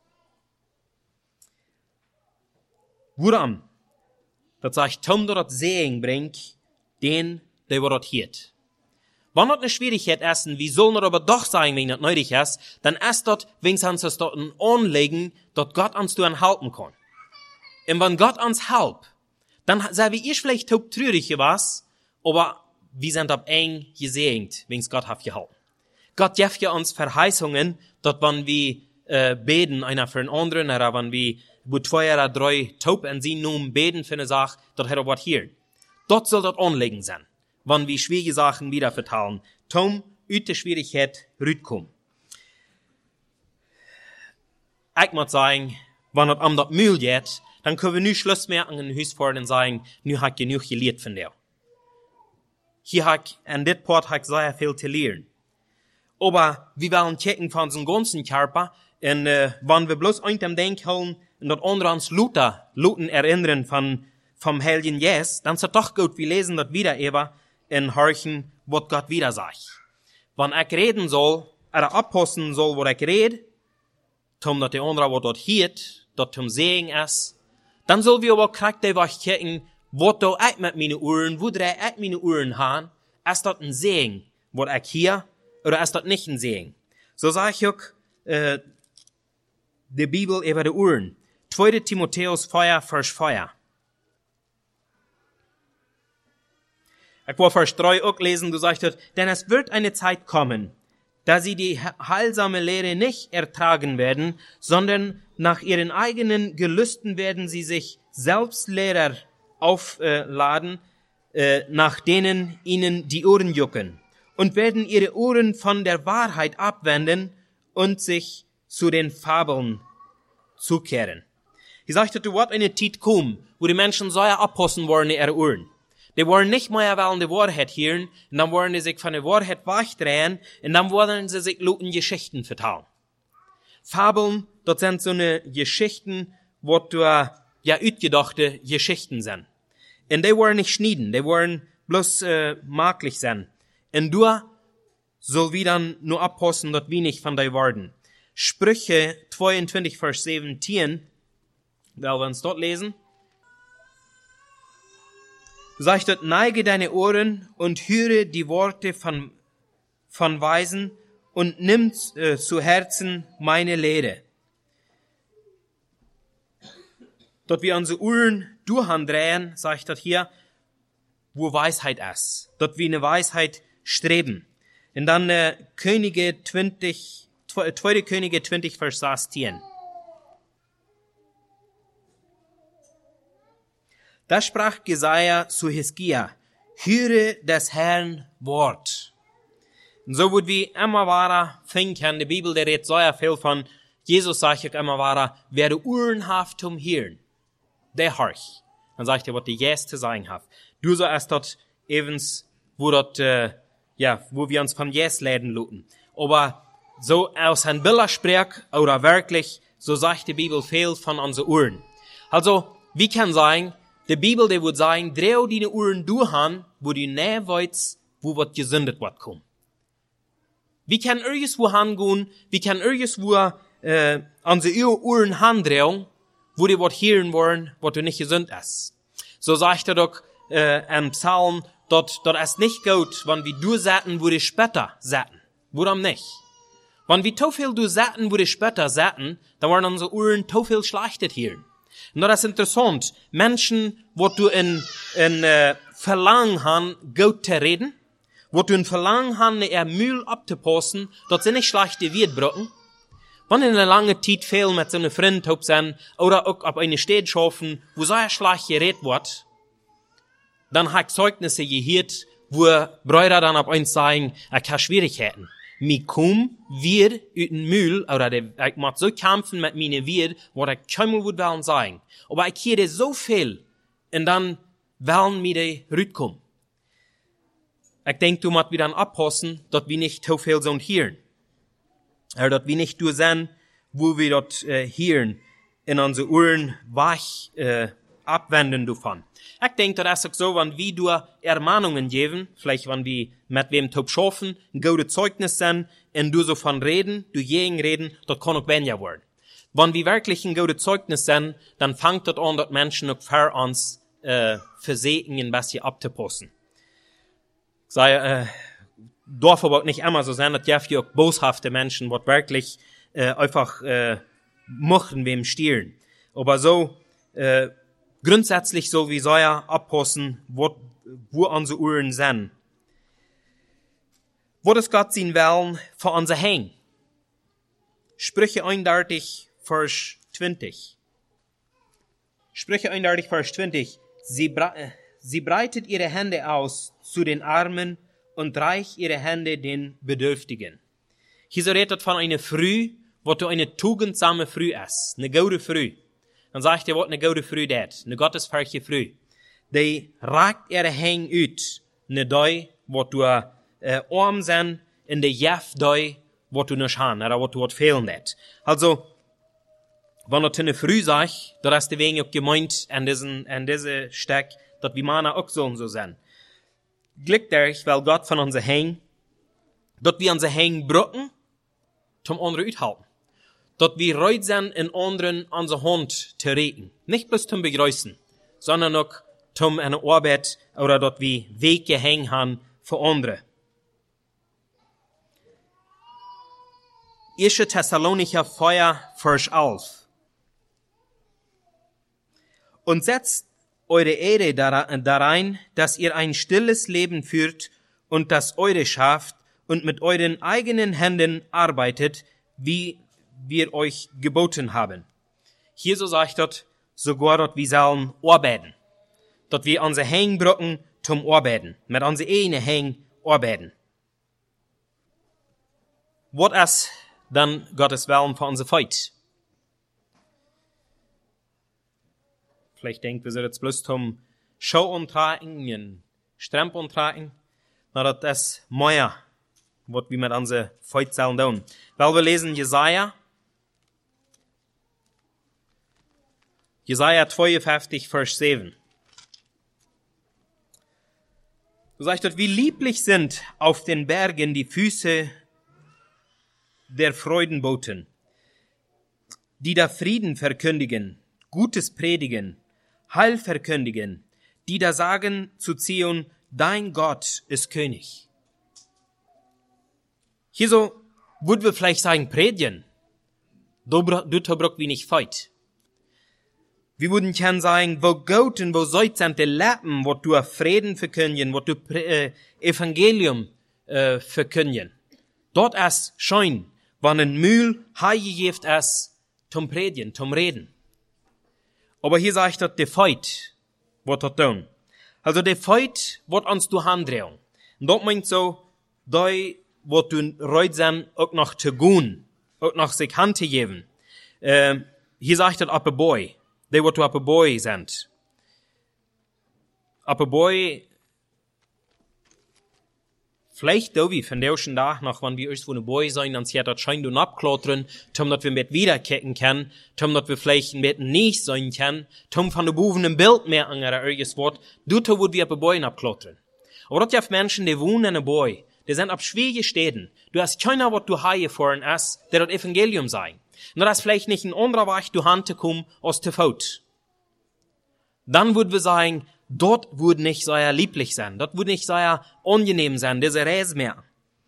Woran? Das sagt, Tom, dass das Segen bringt, den, der wo das hiert. Wenn das eine Schwierigkeit ist, wie soll das aber doch sein, wenn das nötig ist, dann ist das, wenn es uns dort anlegen, dass Gott uns daran helfen kann. Und wenn Gott uns hilft, dann sagen wir, ich vielleicht taub traurig was, aber wir sind ab eng gesegnet, wenn es Gott hat gehalten. Gott gibt ja uns Verheißungen, dass wenn wir äh, beten, einer für den anderen, oder wenn wir wo zwei oder drei taub und sie nun beten für eine Sache, dort hat er was hier. Dort soll das anlegen sein, wenn wir schwierige Sachen wieder verteilen. Tom, aus der Schwierigkeit, rütkommen. Ich muss sagen, wenn es um das Müll geht, dann können wir nicht Schluss mehr an den Haus fahren und sagen, nu habe ich genug gelehrt von dir. Hier habe ich, an dit Port habe ich sehr viel zu lernen. Aber wir wollen checken von unserem ganzen Körper, und äh, wenn wir bloß ein dem Denk holen, und das andere uns Luther, Luten erinnern von, vom Heiligen Jesus, dann ist es doch gut, wir lesen das wieder eben und horchen, was Gott wieder sagt. Wenn ich reden soll, oder abposten soll, wo ich rede, um dass der andere, was dort hiert, dort zum Segen ist, dann soll wir aber kriegt was checken, was da ich mit meinen Ohren, wo drei ich meine Ohren haben, ist das ein Segen, was ich hier, oder ist das nicht ein Segen? So sage ich auch, äh, die Bibel über die Ohren. zweiter Timotheus vier, Vers vier. Ich will Vers drei auch lesen, du sagst, denn es wird eine Zeit kommen, da sie die heilsame Lehre nicht ertragen werden, sondern nach ihren eigenen Gelüsten werden sie sich selbst Lehrer aufladen, äh, nach denen ihnen die Ohren jucken, und werden ihre Ohren von der Wahrheit abwenden und sich zu den Fabeln zukehren. Ich sagte, du wird eine Zeit kommen, wo die Menschen so abpassen wollen in ihre Ohren. Die wollen nicht mehr wollen die Wahrheit hören, und dann wollen sie sich von der Wahrheit wegdrehen, und dann wollen sie sich luten Geschichten vertrauen. Fabeln, das sind so eine Geschichten, wo du, ja, ausgedachte Geschichten sind. Und die wollen nicht schneiden, die wollen bloß, äh, maglich sein. Und du soll wie dann nur abpassen, dort wenig von dir worden. Sprüche zweiundzwanzig, Vers siebzehn, weil wir uns dort lesen. Du sagst dort, neige deine Ohren und höre die Worte von, von Weisen und nimm äh, zu Herzen meine Lehre. Dort wir unsere Ohren durchandrehen, sagt dort hier, wo Weisheit ist. Dort wir eine Weisheit streben. Und dann äh, Könige zwanzig, zweite Könige zwanzig, Vers sechzehn. Da sprach Jesaja zu Hiskia, höre des Herrn Wort. Und so wird wie immer wahrer finden, die Bibel, der redet so viel von, Jesus sagt ich immer wahrer, wer die Ohren hat zum Hören, der horch. Dann sagt er, was die Yes zu sagen hat. Du so erst dort evens, wo dort, äh, ja, wo wir uns von Jesus leiden lassen. Aber so aus ein Bildersprech oder wirklich, so sagt die Bibel viel von unseren Ohren. Also, wie kann sagen, die Bibel, die würde sagen, dreh deine Ohren durch, wo du nicht weißt, wo was gesündet wird kommen. Wie kann irgendwo hingehen, wie kann irgendwo äh, unsere Ohren handrehen, wo die was hören wollen, was du nicht gesund ist. So sagt er doch äh, im Psalm, dort, dort ist nicht gut, wenn wir du satten, wo die später satten. Warum nicht? Wenn wir zu viel du satten, wo die später satten, dann waren unsere Ohren zu viel schlechtet hören. Und das ist interessant. Menschen, wo du in, in äh, Verlangen haben, gut zu reden, wo du in Verlangen haben, ihr Müll abzupassen, dort sind nicht schlechte Wirtbrücken. Wenn in einer langen Zeit viel mit so einer Freund hab sein, oder auch auf eine Städte schaffen, wo so ein schlecht geredet wird, dann hab ich Zeugnisse gehört, wo Brüder dann auf uns sagen, ich kann Schwierigkeiten. Mi komm wir ut den Müll, oder de, ich muss so kämpfen mit meine Wir, wo ich keinmal wohl wollen sagen. Aber ich höre so viel, und dann wollen mir die rüberkommen. Ich denke, du musst wieder abpassen, dass wir nicht so viel so hören. Oder dass wir nicht durch sein, wo wir dort äh, hören, in unsere Ohren wach äh, abwenden davon. Ich denke, das ist auch so, wenn wir durch Ermahnungen geben, vielleicht wenn wir mit wem top schaffen, ein gutes Zeugnis sind, und du so von reden, du gegen reden, das kann auch weniger werden. Wenn wir wirklich ein gutes Zeugnis sind, dann fängt das an, dass Menschen auch für uns äh, versehen, ein bisschen abzupassen. Ich sage, äh, darf aber auch nicht immer so sein, dass ja auch boshafte Menschen, die wirklich äh, einfach äh, mochten wem stehlen. Aber so äh, grundsätzlich so wie soll er abpassen, wo, wo unsere Uhren sind. Wo das Gott sein wollen für unser Hang. Sprüche einunddreißig, Vers zwanzig. Sprüche einunddreißig, Vers zwanzig. Sie, bre- sie breitet ihre Hände aus zu den Armen und reicht ihre Hände den Bedürftigen. Hier so redet von einer Früh, wo du eine tugendsame Früh ist, eine gute Früh. Dann sagt er, was eine gute Früh das, eine gottesfürchtige Früh. Die ragt ihre Hände ut, eine Dei, wo du äh, arm sind, in der Jaff Dei, wo du nicht haben, oder wo du was fehlen hat. Also, wenn du eine Früh sagst, dann ist die Wegen auch gemeint an diesen, an diese Steck, dass wir Männer auch so und so sind. Glück euch, weil Gott von uns hängt, dass wir unsere Hänge brücken, zum anderen uthalten. Dass wir reut sind, in anderen unsere Hand zu reden. Nicht bloß zum Begrüßen, sondern auch zum eine Arbeit, oder dass wir Wege hängen haben für andere. erster Thessalonicher vier, Vers elf. Und setzt eure Ehre darein, dass ihr ein stilles Leben führt und das eure schafft und mit euren eigenen Händen arbeitet, wie wir euch geboten haben. Hier so sagt dort, sogar dort wir sollen arbeiten. Dort wir unsere Hänge brücken zum Arbeiten. Mit unsere eigenen Hängen arbeiten. Was ist dann Gottes Willen für unsere Feit? Vielleicht denkt wir, so jetzt bloß zum Schau umtragen, und Stremp umtragen. Na, das ist mehr, was wir mit unserer Feit sollen tun. Weil wir lesen Jesaja, Jesaja zweiundfünfzig, Vers sieben. So sagt dort, wie lieblich sind auf den Bergen die Füße der Freudenboten, die da Frieden verkündigen, Gutes predigen, Heil verkündigen, die da sagen zu Zion, dein Gott ist König. Hier so, würden wir vielleicht sagen, predigen, du brauchst wie nicht feit. Wir würden können sagen, wo Gott und wo Seid sind die Lappen, wo du Frieden verkündigen, wo du äh, Evangelium äh, verkündigen. Dort ist schein, wann ein Mühl heigegeft ist, zum Predigen, zum Reden. Aber hier sagt er, der Feit, was er tun. Also der Feit, was uns du handrehen. Und dort meint so, die, was du reut sind, auch noch zu gehen, auch noch sich Hand zu geben. Äh, hier sagt er, ab a boy. Die, was du ab a boy sind. Ab a boy, vielleicht da wie von der ersten Tag noch, wenn wir erst von der Boy sein, dann sie hat das scheint und abklottern, tom, dass wir mit wiederkehren können, tom, dass wir vielleicht mit nicht sein können, tom, von der Buben ein Bild mehr an oder irgendwas Wort, du, to, wo wir bei Boyen abklottern. Aber dort gibt Menschen, die wohnen in der Boy, die sind ab schwierige Städten. Du hast keiner, was du hier vorhin hast, der das Evangelium sei. Und das ist vielleicht nicht ein anderer Weg, du Hand zu kommen, als zu Fuß. Dann würden wir sagen, dort würde nicht sehr lieblich sein, dort würde nicht sehr angenehm sein, diese Reise mehr.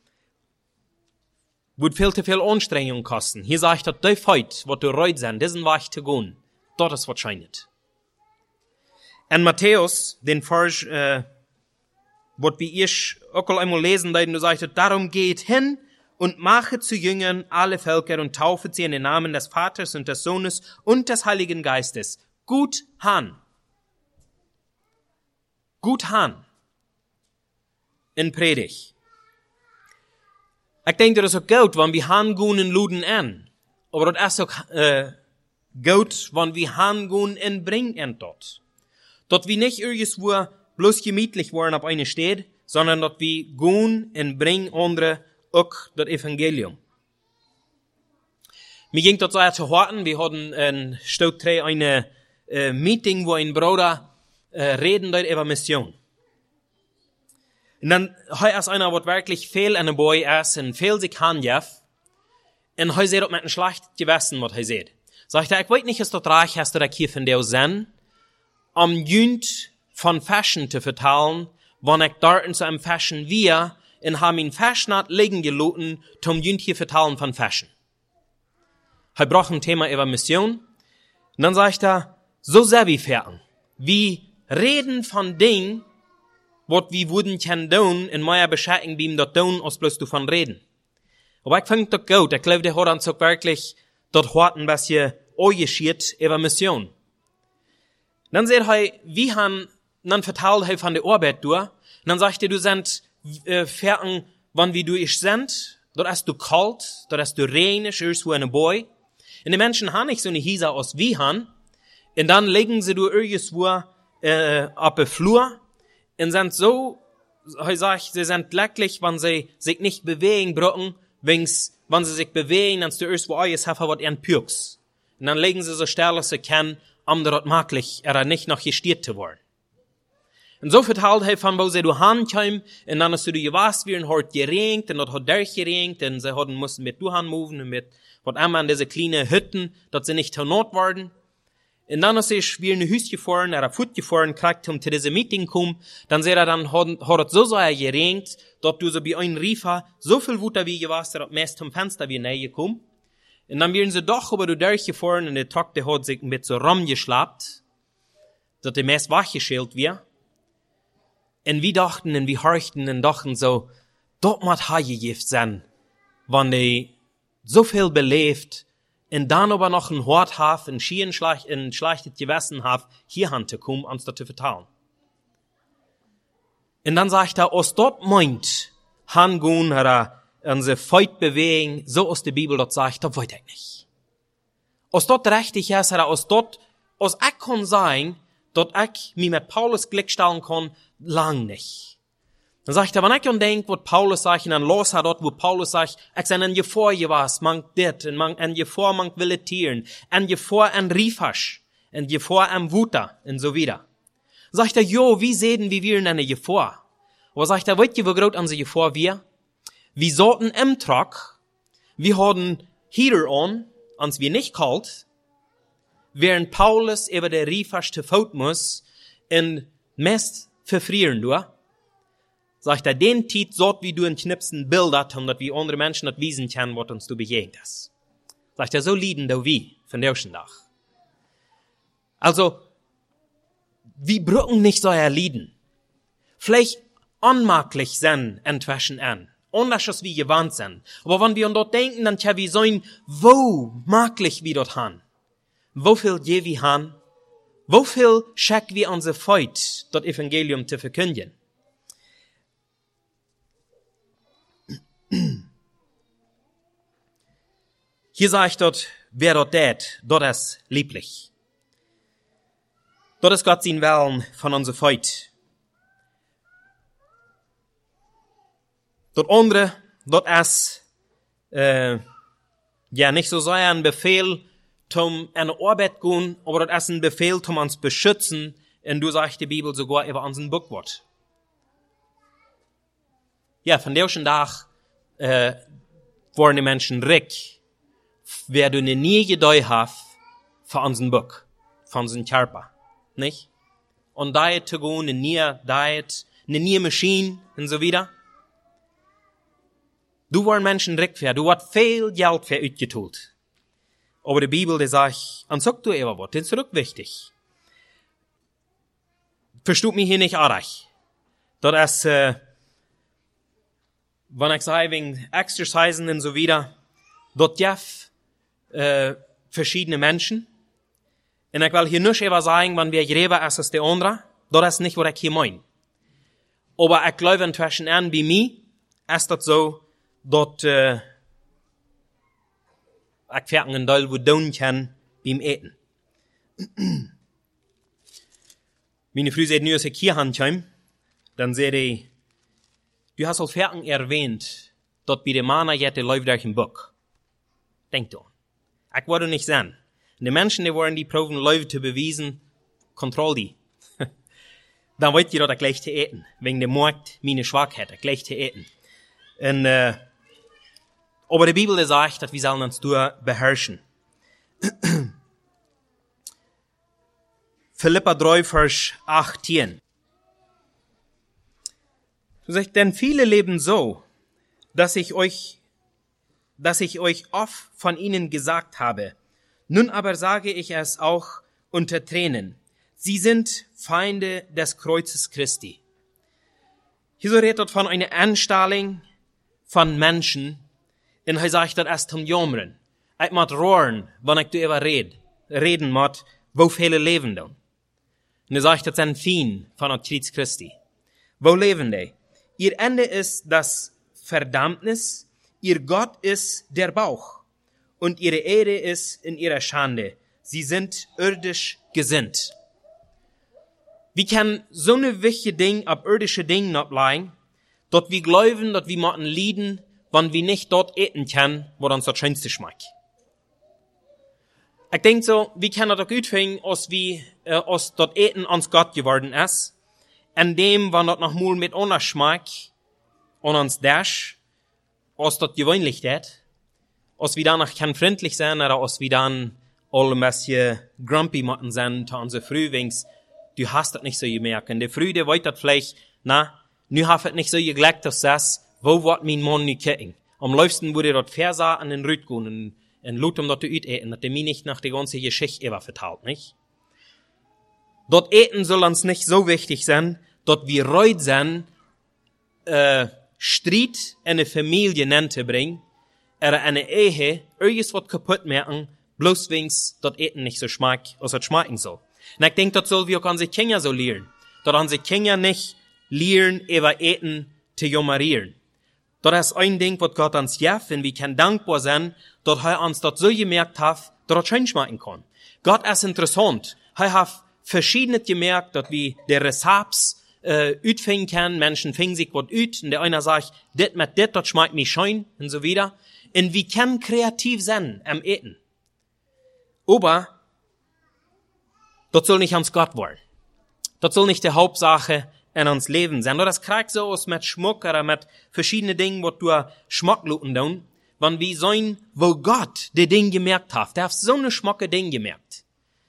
Würde viel zu viel Anstrengung kosten. Hier sage ich, dass die heute, was du reut sein, diesen Weg zu gehen, dort ist wahrscheinlich. Und Matthäus, den Vers, äh, was wir ich auch einmal lesen, da du sagst, darum geht hin und mache zu Jüngern alle Völker und taufe sie in den Namen des Vaters und des Sohnes und des Heiligen Geistes. Gut han. Gut han. In Predigt. Ich denke, das ist auch gut, wenn wir han gehen in Luden an. Aber das ist auch äh, gut, wenn wir han gehen in Bringen dort. Dort wir nicht irgendwo bloß gemütlich waren auf eine Stadt, sondern dort wir gehen und bringen andere auch das Evangelium. Mir ging dort sehr zu horten, wir hatten ein Stück drei eine äh, Meeting, wo ein Bruder äh, reden dort über Mission. Und dann hat er einer, was wirklich viel an der Boy ist und viel sich kann, Jeff. Und er sieht auch mit einem schlechten Gewissen, was er sieht. Sagt er, ich weiß nicht, ist dort reich, hast du da hier von der Sinn, am Jünd von Fashion zu vertalen, wenn ich dort in so einem Fashion wir, in haben ihn Fashion liegen geloten, zum Jünd hier vertalen von Fashion. Er braucht ein Thema über Mission. Und dann sagt er, so sehr wie fern. Wie reden von Dingen, was wir würden können tun, in meiner Bescheidung, wie ihm das tun, als bloß davon reden. Aber ich finde das gut. Ich glaube, der hat uns auch wirklich dort horten, was hier angeschieht über Mission. Dann sagt er, wie han, dann verteilt er von der Arbeit durch. Und dann sagt er, du sind äh, fertig, wann wie du ich sind. Dort hast du kalt, dort hast du reinisch, irgendwo eine Boy. Und die Menschen haben nicht so eine Hisa aus wie han. Und dann legen sie du irgendwo äh, auf den Flur. Und sind so, ich sag, sie sind glücklich, wenn sie sich nicht bewegen brauchen, wenn sie sich bewegen, dann ist der erste, wo alles haben, was ihren Pürks. Und dann legen sie so Stellen, dass sie kennen, um dort möglich, er nicht noch gestiert zu werden. Und so verteilt er von, wo sie du heimkommen, und dann hast du die gewaßt, wie ein hat geregnet, und dort hat durchgeregnet, und sie hatten, mussten mit du moven, und mit, was einmal an diese kleinen Hütten, dass sie nicht not werden. Und dann ist er wie ein Haus gefahren, er hat Fuß gefahren, kriegt, um zu diesem Meeting kommen, dann sieht er dann, hat, hat es so sehr geregnet, dass du so bei einem Riefer, so viel Wutter wie gewaßt, dass meist zum Fenster wie näher gekommen. Und dann werden sie doch über die durchgefahren, und der Tag, der hat sich mit so rumgeschlappt, dass der meist wachgeschält wird. Und wir dachten, und wir horchten, und dachten so, dort muss Hagegift sein, wenn die so viel belebt, und dann aber noch ein Hort haf, ein Schien schlecht, ein schlechtes Gewissen haf, hierhin zu kommen, anstatt zu vertrauen. Und dann sagt er, aus dort meint, hangehen, oder unsere Feut bewegen, so aus der Bibel dort sagt, das weiß ich nicht. Aus dort richtig ist, oder aus dort, aus ich kann sein, dort ich mich mit Paulus Glück stellen kann, lang nicht. Dann sagt er, wenn ich an denk, was Paulus sagt, und dann los hat dort, wo Paulus sagt, ich sei an je vor je was, man dit, und man, an je vor man will tieren, an je vor an Riefasch, an je vor am Wuta, und so wieder. Sagt er, jo, wie sehen wie wir in eine je vor? Aber sagt er, weißt ihr, wo groß an sie je vor wir? Wir sollten im Truck, wir haben Heater on, uns wir nicht kalt, während Paulus über der Riefasch zu Fout muss, in Mest verfrieren, du. Sagt er, den Tiet sort wie du in Knipsen bildert, und dass wir andere Menschen das wiesen können, was uns du begegnet hast. Sagt er, so lieden da wie, von der ersten Tag. Also, wir brauchen nicht so erlieden. Vielleicht unmöglich sein, entwaschen an. Anders als wir gewandt sind. Aber wenn wir an dort denken, dann können wir sein, wo möglich wir dort haben. Wo viel je wir haben. Wo viel schick wir unsere Feut, das Evangelium zu verkündigen. Hier sage ich dort, wer dort tät, dort ist lieblich. Dort ist Gott sein Willen von unserer Feut. Das andere, das ist, äh, ja, nicht so sehr ein Befehl, um an die Arbeit gehen, aber das ist ein Befehl, um uns beschützen, und du sagst die Bibel sogar über unseren Buchwort. Ja, von der Tag, äh, waren die Menschen reich, wer du nie gedei hast, für unseren Buch, für unseren Körper, nicht? Und da zu gehen, eine neue Diet, eine neue Maschine, und so wieder. Du waren Menschen reich für, du hast viel Geld für ausgeteilt. Aber die Bibel, die sagt, und sag du immer was, das ist zurück wichtig. Versteht mich hier nicht arg. Das ist, äh, wenn ich sage, wegen Exercisen und so wieder, dort darf, äh, verschiedene Menschen. Und ich will hier nicht immer sagen, wenn wir gröber ist als die andere, das ist nicht, was ich hier meine. Aber ich glaube inzwischen an, bei mir, ist das so, dass, äh, ich fertig einen Teil, wo tun kann, beim Eten. Meine Frau sagt, nu, als ich hier heimkomme, dann sagt ich, du hast al fertig erwähnt, dass bei der Mana jetzt läuft durch ein Buch. Denk doch. Ich wollte nicht sagen. Die Menschen, die wollen die Proben läuft zu beweisen, kontroll die. Dann wollt ihr doch gleich zu eten. Wegen der Markt, meine Schwachheit, gleich zu eten. Und, äh, aber die Bibel sagt, dass wir sollen uns durch beherrschen. Philippa drei, Vers achtzehn. Du sagst, denn viele leben so, dass ich euch, dass ich euch oft von ihnen gesagt habe. Nun aber sage ich es auch unter Tränen. Sie sind Feinde des Kreuzes Christi. Hier so redet von einer Anstellung von Menschen, und er sagt, das ist zum Jammern. Ich muss rohren, wenn ich darüber red, reden muss, wo viele leben dann. Und er sagt, das sind Feinde von der Kreuz Christi. Wo leben die? Ihr Ende ist das Verdammnis, ihr Gott ist der Bauch und ihre Ehre ist in ihrer Schande. Sie sind irdisch gesinnt. Wir können so eine wichtige Ding ab irdische Dingen ablegen, dort wir glauben, dass wir machen lieden, wenn wir nicht dort eten können, wo uns das Schönste schmeckt. Ich denke so, wir können das auch gut finden, als wir, äh, als dort eten uns Gott geworden ist, in dem, wenn das noch mal mit uns schmeckt, und uns dash, als das gewöhnlich ist, als wir dann noch kein freundlich sein, oder als wir dann alle ein bisschen grumpy machen sind, zu unserer Früh, wings, du hast das nicht so gemerkt. Und die Früh, die weiß das vielleicht, na, nu hast das nicht so geglaubt, dass das, wo wird mein Mann nicht kicken? Am liebsten würde dort Versa an den Rüt gehen, und, und lut um dort zu eten, dass der mir nicht nach der ganzen Geschichte immer verteilt, nicht? Dort eten soll uns nicht so wichtig sein, dort wir reut sind, äh, Streit in eine Familie nennen zu bringen, oder eine Ehe, irgendwas was kaputt machen, bloß wings dort eten nicht so schmeckt, als es schmecken soll. Und ich denke, das soll wir auch unsere Kinder so lernen. Dort unsere Kinder nicht lernen, über Eten zu jummerieren. Das ist ein Ding, was Gott uns gibt, und wir können dankbar sein, dass er uns das so gemerkt hat, dass es schön schmecken kann. Gott ist interessant. Er hat verschiedene gemerkt, dass wir der Rezaps äh, utfingen können, Menschen fingen sich was ut, und der einer sagt, dit mit dit, das schmeckt mich schön, und so wieder. Und wir können kreativ sein am Eten. Aber, das soll nicht ans Gott wollen. Das soll nicht die Hauptsache in uns Leben sein. Nur das kriegt so aus mit Schmuck oder mit verschiedenen Dingen, wo du Schmuck luten tun, wenn wir sein, wo Gott die Ding gemerkt hat. Der hat so eine schmucke Ding gemerkt.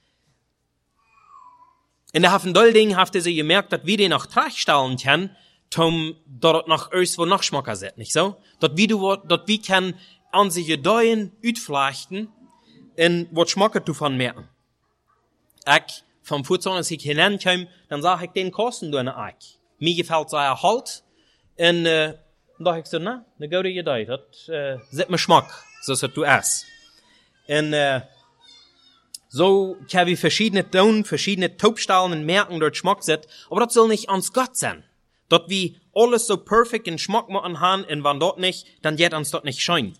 In der Hafen Ding hat er sich gemerkt, dass wir den noch tragstellen können, um dort noch irgendwo noch schmucker sind, nicht so? Dass wir, dass wir können an sich Gedeihen utflechten, in was schmucker davon merken. Ich, vom Fußzahn, als ich hineinkomme, dann sag ich den Kosten du eine Eich. Mir gefällt so ein Halt, und, äh, dann dachte ich so, na, ne gute Idee, das, äh, sieht mir Schmack, so dass du es. Und, äh, so kann wir verschiedene tun, verschiedene Taubstellen und merken, dort Schmack sind, aber das soll nicht ans Gott sein. Dort wie alles so perfekt in Schmack machen haben, und wenn dort nicht, dann wird uns dort nicht schein.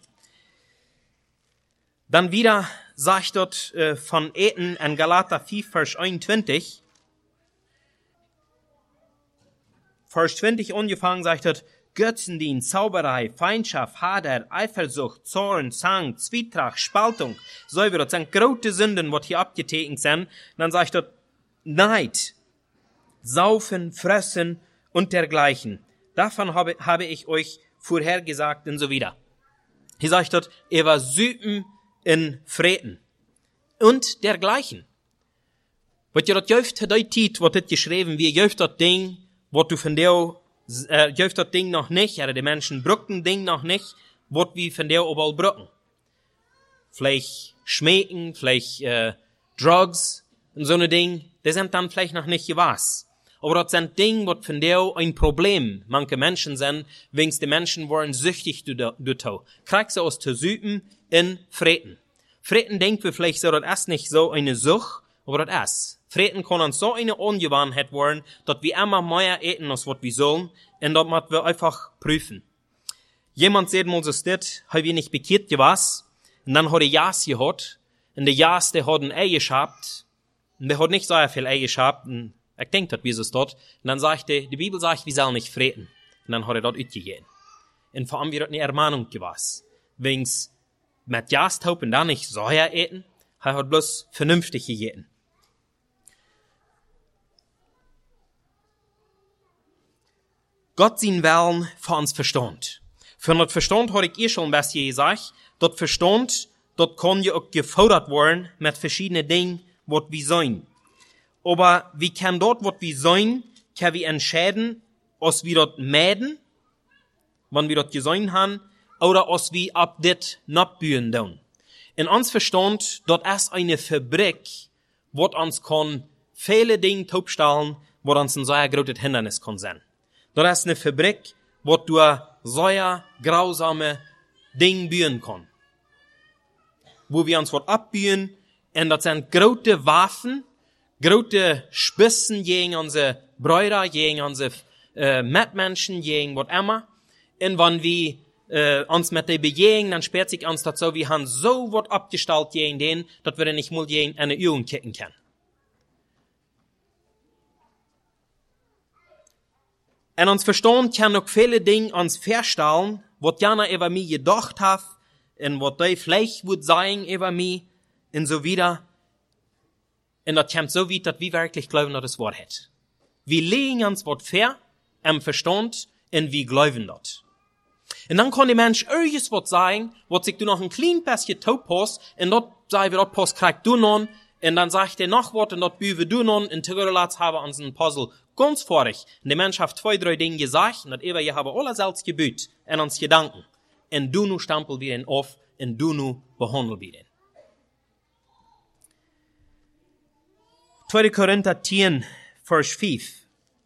Dann wieder sagt dort äh, von Eten in Galater vier, Vers einundzwanzig. Vers zwanzig angefangen sagt dort, Götzendienst, Zauberei, Feindschaft, Hader, Eifersucht, Zorn, Zank, Zwietracht, Spaltung, so wie das sind große Sünden, was hier abgetekent sind. Dann sagt dort Neid, Saufen, Fressen und dergleichen. Davon habe, habe ich euch vorhergesagt und so wieder. Hier sagt dort, er war Süpen in Freten und dergleichen. Was ihr dort jöft, dort tit, was dort geschrieben, wie jöft dort Ding, was du von der, äh, jöft dort Ding noch nicht, oder die Menschen brücken Ding noch nicht, was wir von der überall brücken. Vielleicht Schmecken, vielleicht, äh, Drugs und so ne Ding, die sind dann vielleicht noch nicht gewass. Aber das sind Dinge, was von der ein Problem manche Menschen sind, wegen die Menschen waren süchtig dazu. Kriegst du aus zu Süpen in Freten. Freten denkt wir vielleicht so, das ist nicht so eine Sucht, aber das ist. Freten kann uns so eine Ungewohnheit werden, dass wir immer mehr eten, als was wir sollen, und das müssen wir einfach prüfen. Jemand sagt mal so, das habe ich nicht bekehrt gewasst, und dann hat er Jas gehabt, und der Jas, der hat ein Ei gehabt, und der hat nicht so viel Ei gehabt, und ich denke, dass wir es dort. Und dann sagt er, die Bibel sagt, wir sollen nicht freten. Und dann hat er dort ausgegeben. Und vor allem wird eine Ermahnung gewesen. Wenn's mit Jastaupen da nicht Säuer eten, er hat bloß vernünftig gegeben. Gott sein Willen für uns Verstand. Für das Verstand habe ich eh schon ein bisschen gesagt. Das Verstand, das kann ja auch gefordert werden mit verschiedenen Dingen, was wir sein. Aber wie kann dort, was wir sein, kann wir entscheiden, ob wir dort meiden, wenn wir dort gesehen haben, oder ob wir ab dit nabbühen tun. In uns Verstand, dort ist eine Fabrik, was uns kann viele Dinge taubstellen, was uns ein sehr großes Hindernis kann sein. Dort ist eine Fabrik, was durch sehr grausame Dinge bühen kann. Wo wir uns was abbühen, und das sind große Waffen, große Spissen gegen unsere Brüder, gegen unsere äh, Mitmenschen, gegen was immer. Und wenn wir äh, uns mit den begegnen, dann sperrt sich uns das so, wir haben so was abgestellt gegen den, dass wir nicht mal gegen eine Übung kicken können. Und uns Verstand kann noch viele Dinge uns verstellen, was Jana über mich gedacht hat, und was die vielleicht wird sein über mich, und so wieder. Und das kommt so weit, dass wir wirklich glauben, dass das Wort hat. Wir legen uns was fair am Verstand und wir glauben das. Und dann kann der Mensch irgendwas was sagen, was sich du noch ein klein bisschen taub hast, und dort sagen wir, dort passt kriegt du noch, und dann sagt er noch was, und dort büwe du noch, und Tiggerlatz haben uns ein Puzzle ganz vorig. Und der Mensch hat zwei, drei Dinge gesagt, und das eben, ihr habt alle selbst gebüht, und uns Gedanken. Und du nu stampel wir ihn auf, und du nu behandel wir ihn. zweiter Korinther zehn, Vers fünf.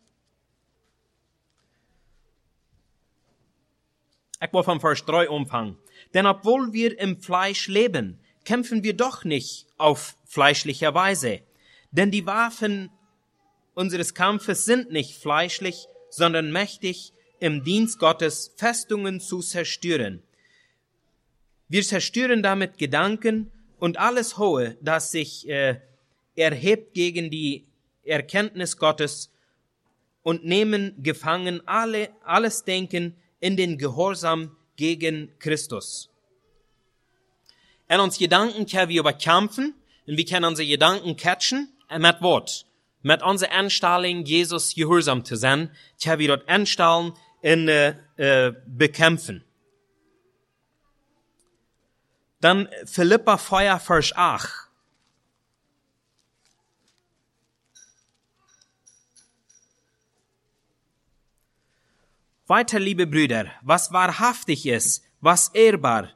Ich will vom Vers drei umfangen. Denn obwohl wir im Fleisch leben, kämpfen wir doch nicht auf fleischlicher Weise. Denn die Waffen unseres Kampfes sind nicht fleischlich, sondern mächtig, im Dienst Gottes Festungen zu zerstören. Wir zerstören damit Gedanken und alles Hohe, das sich äh, erhebt gegen die Erkenntnis Gottes, und nehmen gefangen alle, alles Denken in den Gehorsam gegen Christus. Und uns Gedanken können wir überkämpfen, und wir können unsere Gedanken catchen, mit Wort. Mit unserer Anstellung, Jesus gehorsam zu sein, können wir dort anstellen und äh, äh, bekämpfen. Dann Philippa vier, Vers acht. Weiter, liebe Brüder, was wahrhaftig ist, was ehrbar,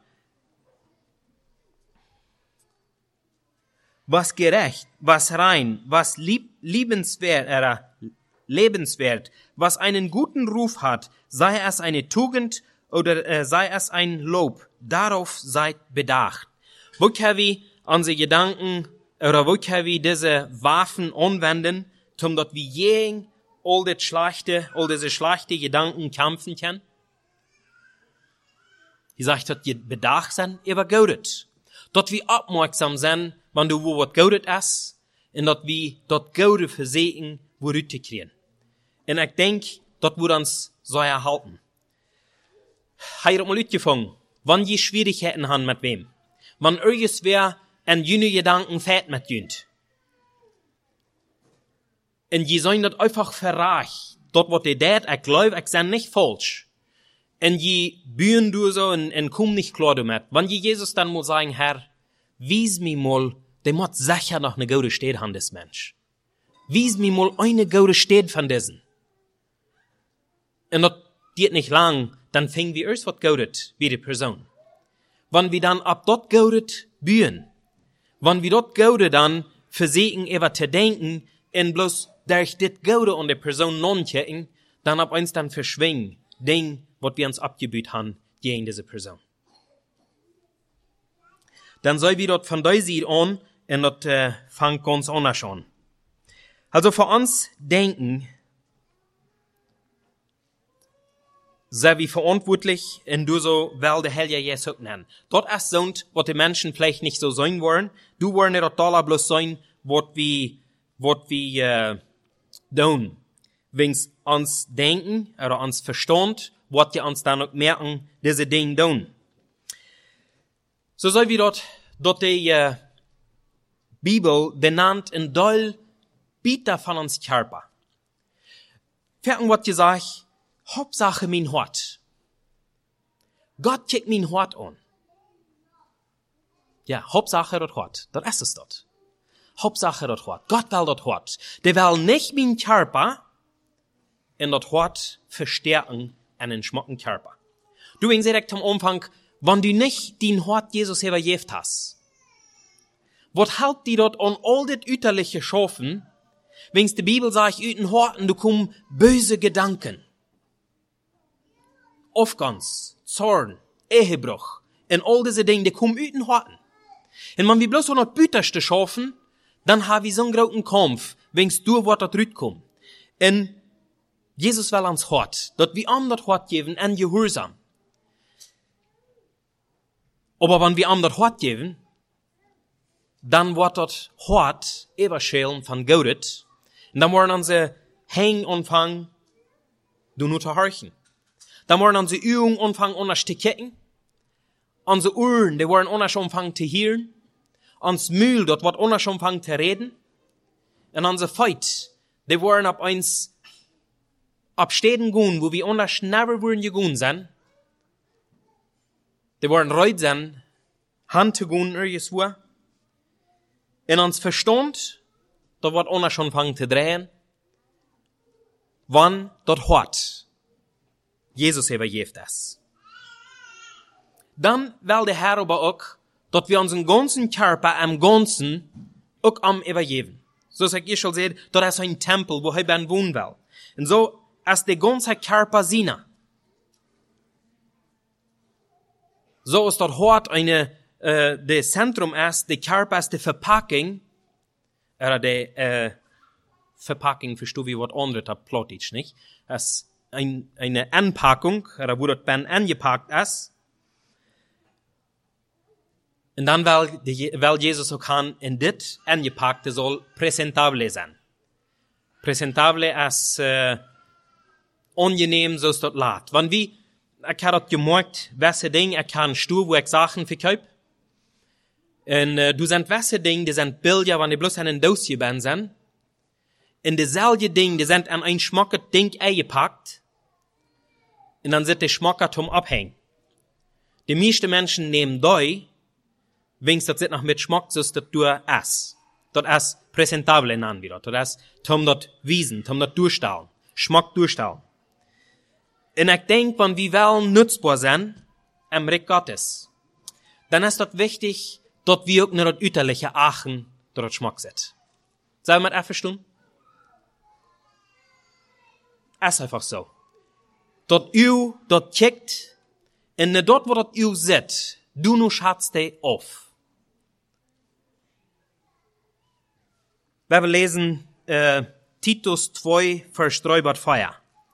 was gerecht, was rein, was lieb, liebenswert, äh, lebenswert, was einen guten Ruf hat, sei es eine Tugend oder äh, sei es ein Lob, darauf seid bedacht. Wo können wir unsere Gedanken oder wo können wir diese Waffen anwenden, um dort wie gegen all das schlechte, all diese schlechte Gedanken kämpfen können? Ich sage, dass wir bedacht sind über Gott. Dort wir aufmerksam sind, wenn du wo was Gott ist, und dort wir dort Gott versehen, wo Rüte kriegen. Und ich denke, dort wird uns so erhalten. hat mal uitgefangen, wann je Schwierigkeiten haben mit wem. Wann irgendwer ein jüne Gedanken fährt mit jünt. Und je sollen das einfach verracht. Dort, was die dat, ich glaube, ich sind nicht falsch. Und je bühen du so und, und komm nicht klar damit. Wenn je Jesus dann mal sagen, Herr, wies mir mal, der muss sicher noch eine gute Stadt haben, des Mensch. Wies mir mal eine gute Stadt von diesen. Und das geht nicht lang, dann fängen wir erst was Gutes wie die Person. Wenn wir dann ab dort Gutes bühen, wenn wir dort Gute dann versuchen, über zu denken, und bloß durch das Gute an der Person non-checken, dann ab uns dann verschwingen, den, was wir uns abgebüht haben, gegen diese Person. Dann soll wir dort von der Seite an, und dort äh, fängt ganz anders an. Also für uns denken, sei wie verantwortlich, und du so, weil der Herr ja jetzt auch nennen. Dort ist so, was die Menschen vielleicht nicht so sein wollen. Du wollen nicht total bloß sein, was wir, was wir, äh, tun. Wenn's uns denken, oder uns Verstand, was wir uns dann auch merken, diese Dinge tun. So soll wir dort, dort die, äh, Bibel benannt in Teil Bieter von uns Körper. Fertig, was gesagt, Hauptsache mein Hort. Gott kickt mein Hort an. Ja, Hauptsache das Hort. Das ist es dort. Hauptsache das Hort. Gott will das Hort. Der will nicht mein Körper in das Hort verstärken an den schmucken Körper. Du, ich sag am Anfang, wenn du nicht den Hort Jesus übergeben hast, was hält die dort an all das Üterliche schaffen, wenn's die Bibel sagt, üten Horten, du komm böse Gedanken. Aufgans, Zorn, Ehebruch, und all diese Dinge, die kommen üten Horten. Und wenn wir bloß so noch Büterste schaffen, dann haben wir so einen großen Kampf, wenn's du was da drüt kommt. Und Jesus will ans Hort, dort wir am das Hort geben, und gehorsam. Aber wenn wir am das Hort geben, dann wird das Hort überschälen von Gott, und dann wollen unsere Hängen anfangen, du nur zu horchen. Dann wollen unsere Übungen anfangen, anders zu kicken. Unsere Ohren, die wollen anders anfangen zu hören. Uns Mühl, dort wird anders anfangen zu reden. Und unsere Feut, die wollen ab uns abstehen gehen, wo wir anders never wollen gegangen sein. Die wollen reut sein, Hand zu gehen, irgendwo. In uns Verstand, da wird anders anfangen zu drehen. Wann dort hort, Jesus übergibt das. Dann will der Herr aber auch, dass wir unseren ganzen Körper am Ganzen auch am übergeben. So sag ich schon seht, dort ist ein Tempel, wo er ben wohnen will. Und so ist der ganze Körper seiner. So ist dort hort eine, äh, der Zentrum ist, der Körper ist die Verpackung, oder der, äh, Verpackung, verstehst du, wie was anderes, das plottig, nicht? Es ist ein, eine Anpackung, oder wo das Ben angepackt ist. Und dann, weil, weil Jesus auch kann, in dit angepackte soll präsentable sein. Präsentable ist, äh, angenehm, so ist das laut. Wenn wir, ich habe das gemerkt, welche Dinge, ich kann Stuhl, wo ich Sachen verkaufe. Und, äh, du sind welche Dinge, die sind Bilder, wenn die bloß an ein Dossier ben sind. Und dieselbe Dinge, die sind an ein schmackes Ding eingepackt. Und dann sind die Schmacker zum Abhängen. Die meisten Menschen nehmen doi, wenn's das nicht noch mit Schmack, so ist das du es. Das ist präsentable nennen wir das. Das ist, zum das wiesen, zum das durchstellen. Schmack durchstellen. Und ich denke, wenn wir wollen nutzbar sind, am Reich Gottes, dann ist das wichtig, dass wir auch nur das Üterliche achten, dass das Schmack sind. Sollen wir das verstehen? Es ist einfach so. Dort ihr, dort checkt, und dort, wo dort ihr seht, du nur schatzt dich auf. Wir lesen, äh, Titus zwei, Vers drei bis vier.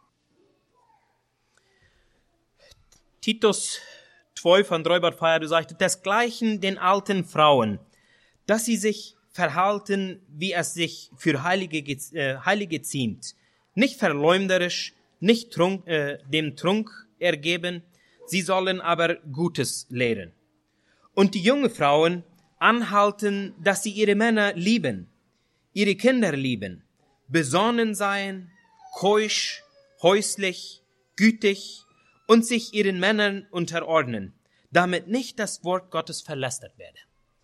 Titus zwei von drei bis vier, du sagst, desgleichen den alten Frauen, dass sie sich verhalten, wie es sich für Heilige, äh, Heilige ziemt, nicht verleumderisch, nicht trunk, äh, dem Trunk ergeben, sie sollen aber Gutes lehren. Und die jungen Frauen anhalten, dass sie ihre Männer lieben, ihre Kinder lieben, besonnen seien, keusch, häuslich, gütig und sich ihren Männern unterordnen, damit nicht das Wort Gottes verlästert werde.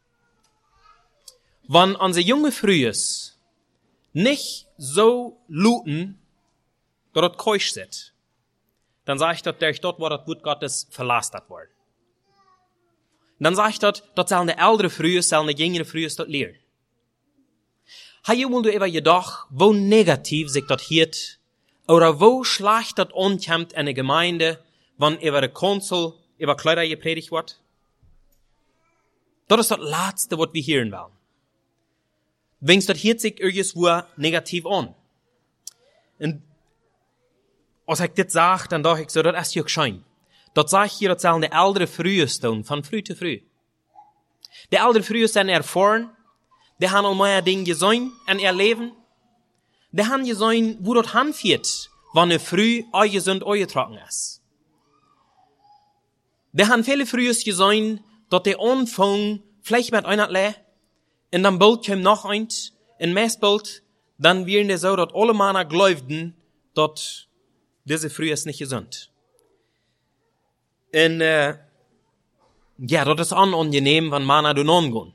Wenn unsere junge Frühes nicht so luten, dort keusch sind, dann sage ich dort, dort, wo das Wort Gottes verlästert wird. Dann sage ich dort, dort sollen die ältere Frühes, sollen die jüngere Frühes dort lehren. Habe je wohl du über jedoch, wo negativ sich dort hiert, oder wo schlecht dort ankommt in der Gemeinde, wenn über der Konsul, über Kleider gepredigt wird? Das ist das Letzte, was wir hören wollen. Wenn es dort hiert sich irgendwo negativ an. Und als ich das sage, dann dachte ich so, das ist ja geschehen. Das sage ich hier, das sollen die ältere Frühes tun, von früh zu früh. Die ältere Frühes sind erfahren, die haben all mehr Dinge gesehen in ihr Leben. Die haben gesehen, wo das hinführt, wenn er früh ungesund eingetragen ist. Die haben viele Frühes gesehen, dass der Anfang vielleicht mit einer Lehre, und dann bald kommt noch eins, in Messbild, dann werden die so, dass alle Männer glaubten, dass diese Früh ist nicht gesund. Und, äh, ja, das ist unangenehm, wenn Männer da gehen.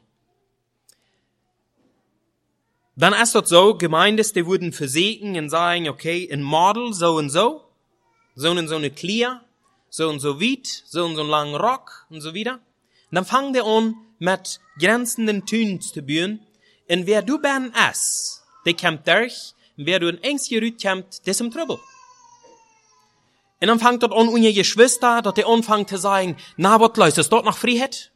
Dann ist das so, Gemeindes, die wurden versehen und sagen, okay, ein Model, so und so, so und so eine Kleider, so und so weit, so und so einen langen Rock und so wieder. Und dann fangen die an, mit grenzenden Tönen zu bühen. Und wer du ben ist, der kommt durch. Und wer du in Angst gerührt kommt, der ist im Trouble. Und dann fängt dort an, unsere Geschwister, dass der anfängt zu sagen, na, was läuft, ist dort noch Freiheit?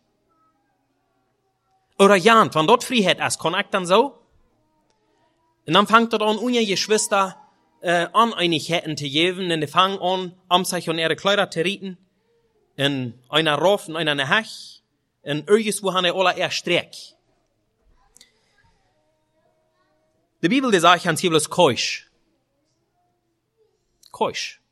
Oder ja, wenn dort Freiheit ist, kann ich dann so? Und dann fängt dort an, unsere Geschwister, äh, Uneinigkeiten zu geben, und die fangen an, um sich und ihre Kleider zu rieten, in einer Rauf, in einer Hech, und irgendwo haben die alle erst Streck. Die Bibel, die sagt, ans hier bloß keusch. Keusch.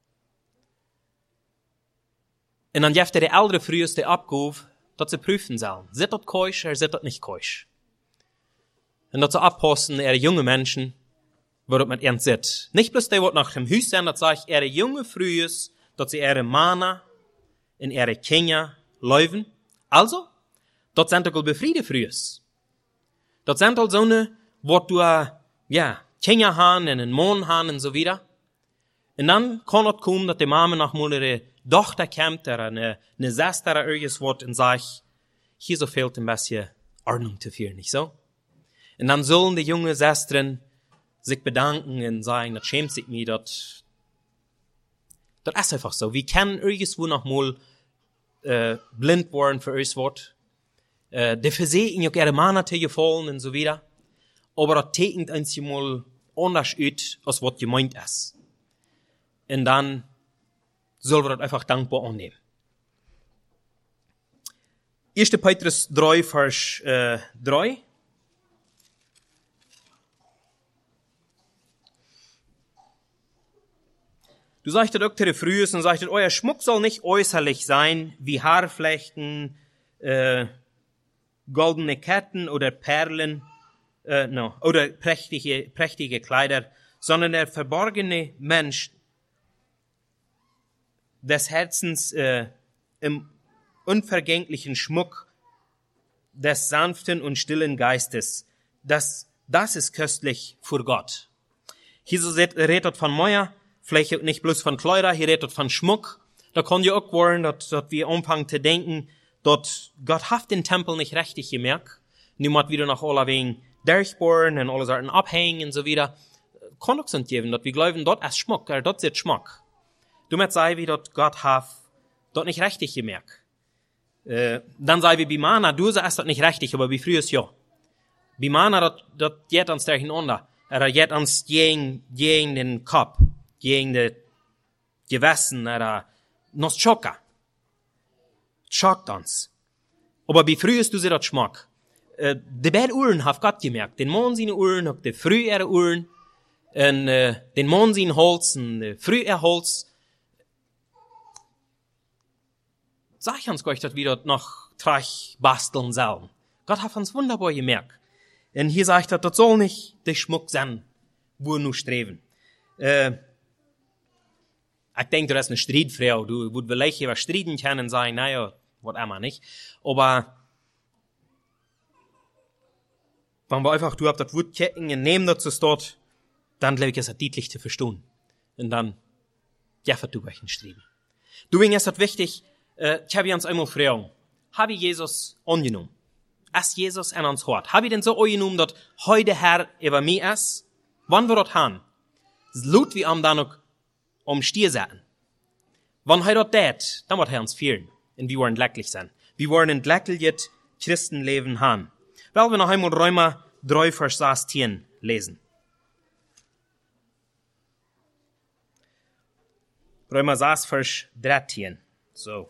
Und dann jefte die ältere früheste Abgabe, dass sie prüfen sollen. Sind das keusch oder sind das nicht keusch? Und dass sie abpassen, ihre junge Menschen, wo das mit ihnen sitzt. Nicht bloß die, die nach dem Haus sind, das sagt, ihre junge frühes, dass sie ihre Männer und ihre Kinder laufen. Also, das sind auch befriede frühes. Das sind auch so eine, wo du, ja, Kinder haben und einen Mann haben und so wieder. Und dann kann es kommen, dass die Mama nach mal ihre Tochter kommt, oder eine, eine Schwester oder irgendwas wird und sagt, hier so fehlt ein bisschen Ordnung zu führen, nicht so? Und dann sollen die junge Schwestern sich bedanken und sagen, das schämt sich mir, das, das ist einfach so. Wir können irgendwo noch mal äh, blind worden für uns Wort. Äh, die versehen auch ihre Männer zu gefallen und so wieder. Aber das tekent uns mal anders aus, als was gemeint ist. Und dann sollen wir das einfach dankbar annehmen. erster Petrus drei, Vers äh, drei. Du sagst auch zu frühes und sagst, euer Schmuck soll nicht äußerlich sein, wie Haarflechten, äh, goldene Ketten oder Perlen, äh, no, oder prächtige, prächtige Kleider, sondern der verborgene Mensch des Herzens äh, im unvergänglichen Schmuck des sanften und stillen Geistes. Das, das ist köstlich vor Gott. Jesus redet von Meuer, vielleicht nicht bloß von Kleider, hier redet von Schmuck. Da kann ja auch werden, dass, dass wir anfangen zu denken, dass Gott hat den Tempel nicht richtig gemerkt. Niemand wieder nach aller wegen durchbohren und alle Sorten abhängen und so wieder. Kann auch sind geben, dass wir glauben, dort ist Schmuck, oder dort ist Schmuck. Du möchtest sagen, wie dort Gott hat dort nicht richtig gemerkt. Äh, dann sagen wir, Bimana, du sagst dort nicht richtig, aber wie früher ist ja. Bimana, dort, dort geht uns durcheinander. Oder geht uns gegen, gegen den Kopf, gegen das Gewissen, oder nos schocken. Schockt uns. Aber wie früher ist du sie dort Schmuck. Äh, die beiden Uhren hat Gott gemerkt. Den Mann seine Uhren, hat die früh ihre Uhren, und äh, den Mann sein Holz, und äh, früh ihr Holz. sag uns gleich, dass wir dort noch Treich basteln sollen. Gott hat uns wunderbar gemerkt. Und hier sagt er, das soll nicht der Schmuck sein, wo wir nur streben. Äh, ich denke, du bist eine Streitfrau, du würdest vielleicht über Streiten können sein, naja, was immer nicht. Aber wenn wir einfach, du habt das Wort checken und nehmen das dort, dann glaube ich, ist das deutlich zu verstehen. Und dann, ja, du euch nicht streben. Du, ist das wichtig, äh, ich habe uns einmal fragen, habe ich Jesus angenommen? Ist Jesus an uns hört? Habe ich denn so angenommen, dass heute Herr über mich ist? Wann wir das haben? Es lohnt wie am dann noch um Stier setzen. Wann er das tät, dann wird er uns fehlen. Und wir wollen glücklich sein. Wir wollen ein glückliches Christenleben haben. Weil wir noch einmal Römer drei, Vers sechzehn lesen. Römer sechs, Vers dreizehn. So.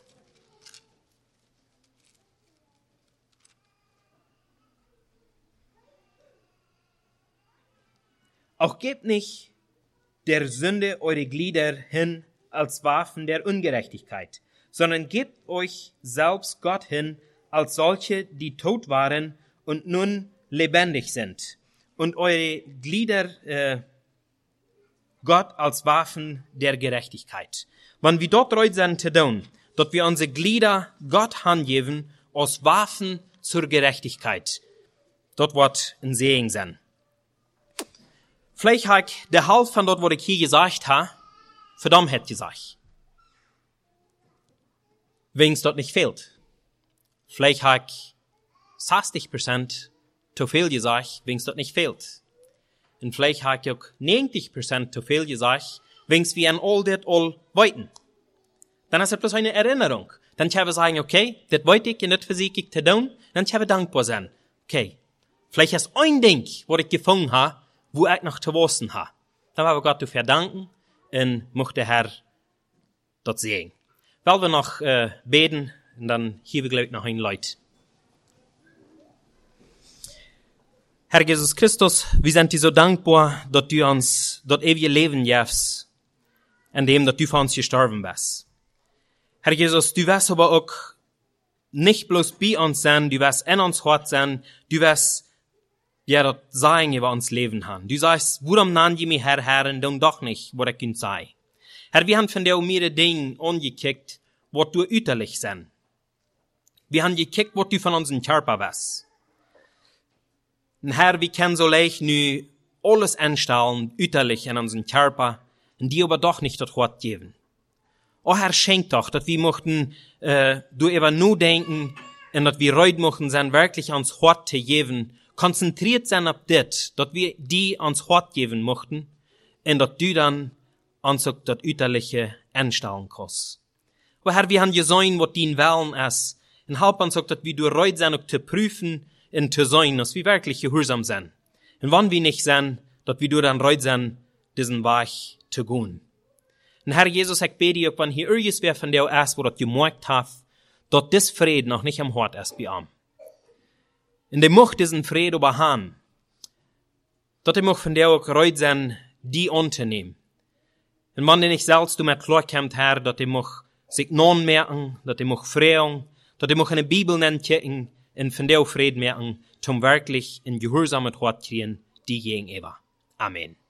Auch gebt nicht der Sünde eure Glieder hin als Waffen der Ungerechtigkeit, sondern gebt euch selbst Gott hin als solche, die tot waren und nun lebendig sind, und eure Glieder äh, Gott als Waffen der Gerechtigkeit. Wenn wir dort reut sind zu tun, dass wir unsere Glieder Gott hingeben als Waffen zur Gerechtigkeit, dort wird ein Segen sein. Vielleicht habe ich der Hälfte von dort, was ich hier gesagt habe, verdammt hätte gesagt. Wenn es dort nicht fehlt. Vielleicht habe ich sechzig Prozent zu viel gesagt, wenn es dort nicht fehlt. Und vielleicht habe ich auch neunzig Prozent zu viel gesagt, wenn es wie ein all das all wollten. Dann ist es bloß eine Erinnerung. Dann kann ich sagen, okay, das wollte ich und das versuche ich zu tun, dann kann ich dankbar sein. Okay, vielleicht ist ein Ding, was ich gefunden habe, wo ich noch zu wissen habe. Dann habe ich Gott dafür danken und möchte der Herr dort sehen. Weil wir noch äh, beten, und dann hier wir gleich noch ein Leut. Herr Jesus Christus, wir sind dir so dankbar, dass du uns dort ewige Leben gibst, indem dass du für uns gestorben bist. Herr Jesus, du wirst aber auch nicht bloß bei uns sein, du wirst in uns hart sein, du wirst ja, das sagen über uns Leben haben. Du sagst, warum nannt ihr mich Herr, Herr, und dann doch nicht, was ich könnt sei. Herr, wir haben von der mehrere Dinge angekickt, was du äußerlich sind. Wir haben gekickt, was du von unserem Körper weißt. Und Herr, wir können so leicht nu alles anstellen, äußerlich in unseren Körper, und die aber doch nicht das Wort geben. Oh Herr, schenk doch, dass wir möchten, äh, du über nur denken, und dass wir reut möchten sein, wirklich ans Wort zu geben, konzentriert sein auf das, dass wir die ans Wort geben möchten, und dass du dann uns auch das Äußerliche anstellen kannst. Aber Herr, wir haben gesehen, was dein Willen ist, und halb uns auch, dass wir durch reut sein, auch zu prüfen und zu sein, dass wir wirklich gehorsam sind. Und wenn wir nicht sind, dass wir durch dann reut sein, diesen Weg zu gehen. Und Herr Jesus, ich bete dir, wenn hier irgendwer von dir ist, wo das gemerkt hat, dass das Frieden noch nicht am Hort ist bei ihm. Und er möchte diesen Frieden aber haben, dass er möchte von dir auch reut sein, die anzunehmen. Und wenn er nicht selbst damit klarkommt, Herr, dass er möchte sich non merken, dass er möchte fragen, dass er möchte eine Bibel entdecken und von dir Frieden merken, zum wirklich in gehorsamen Hort kriegen, die gegenüber. Amen.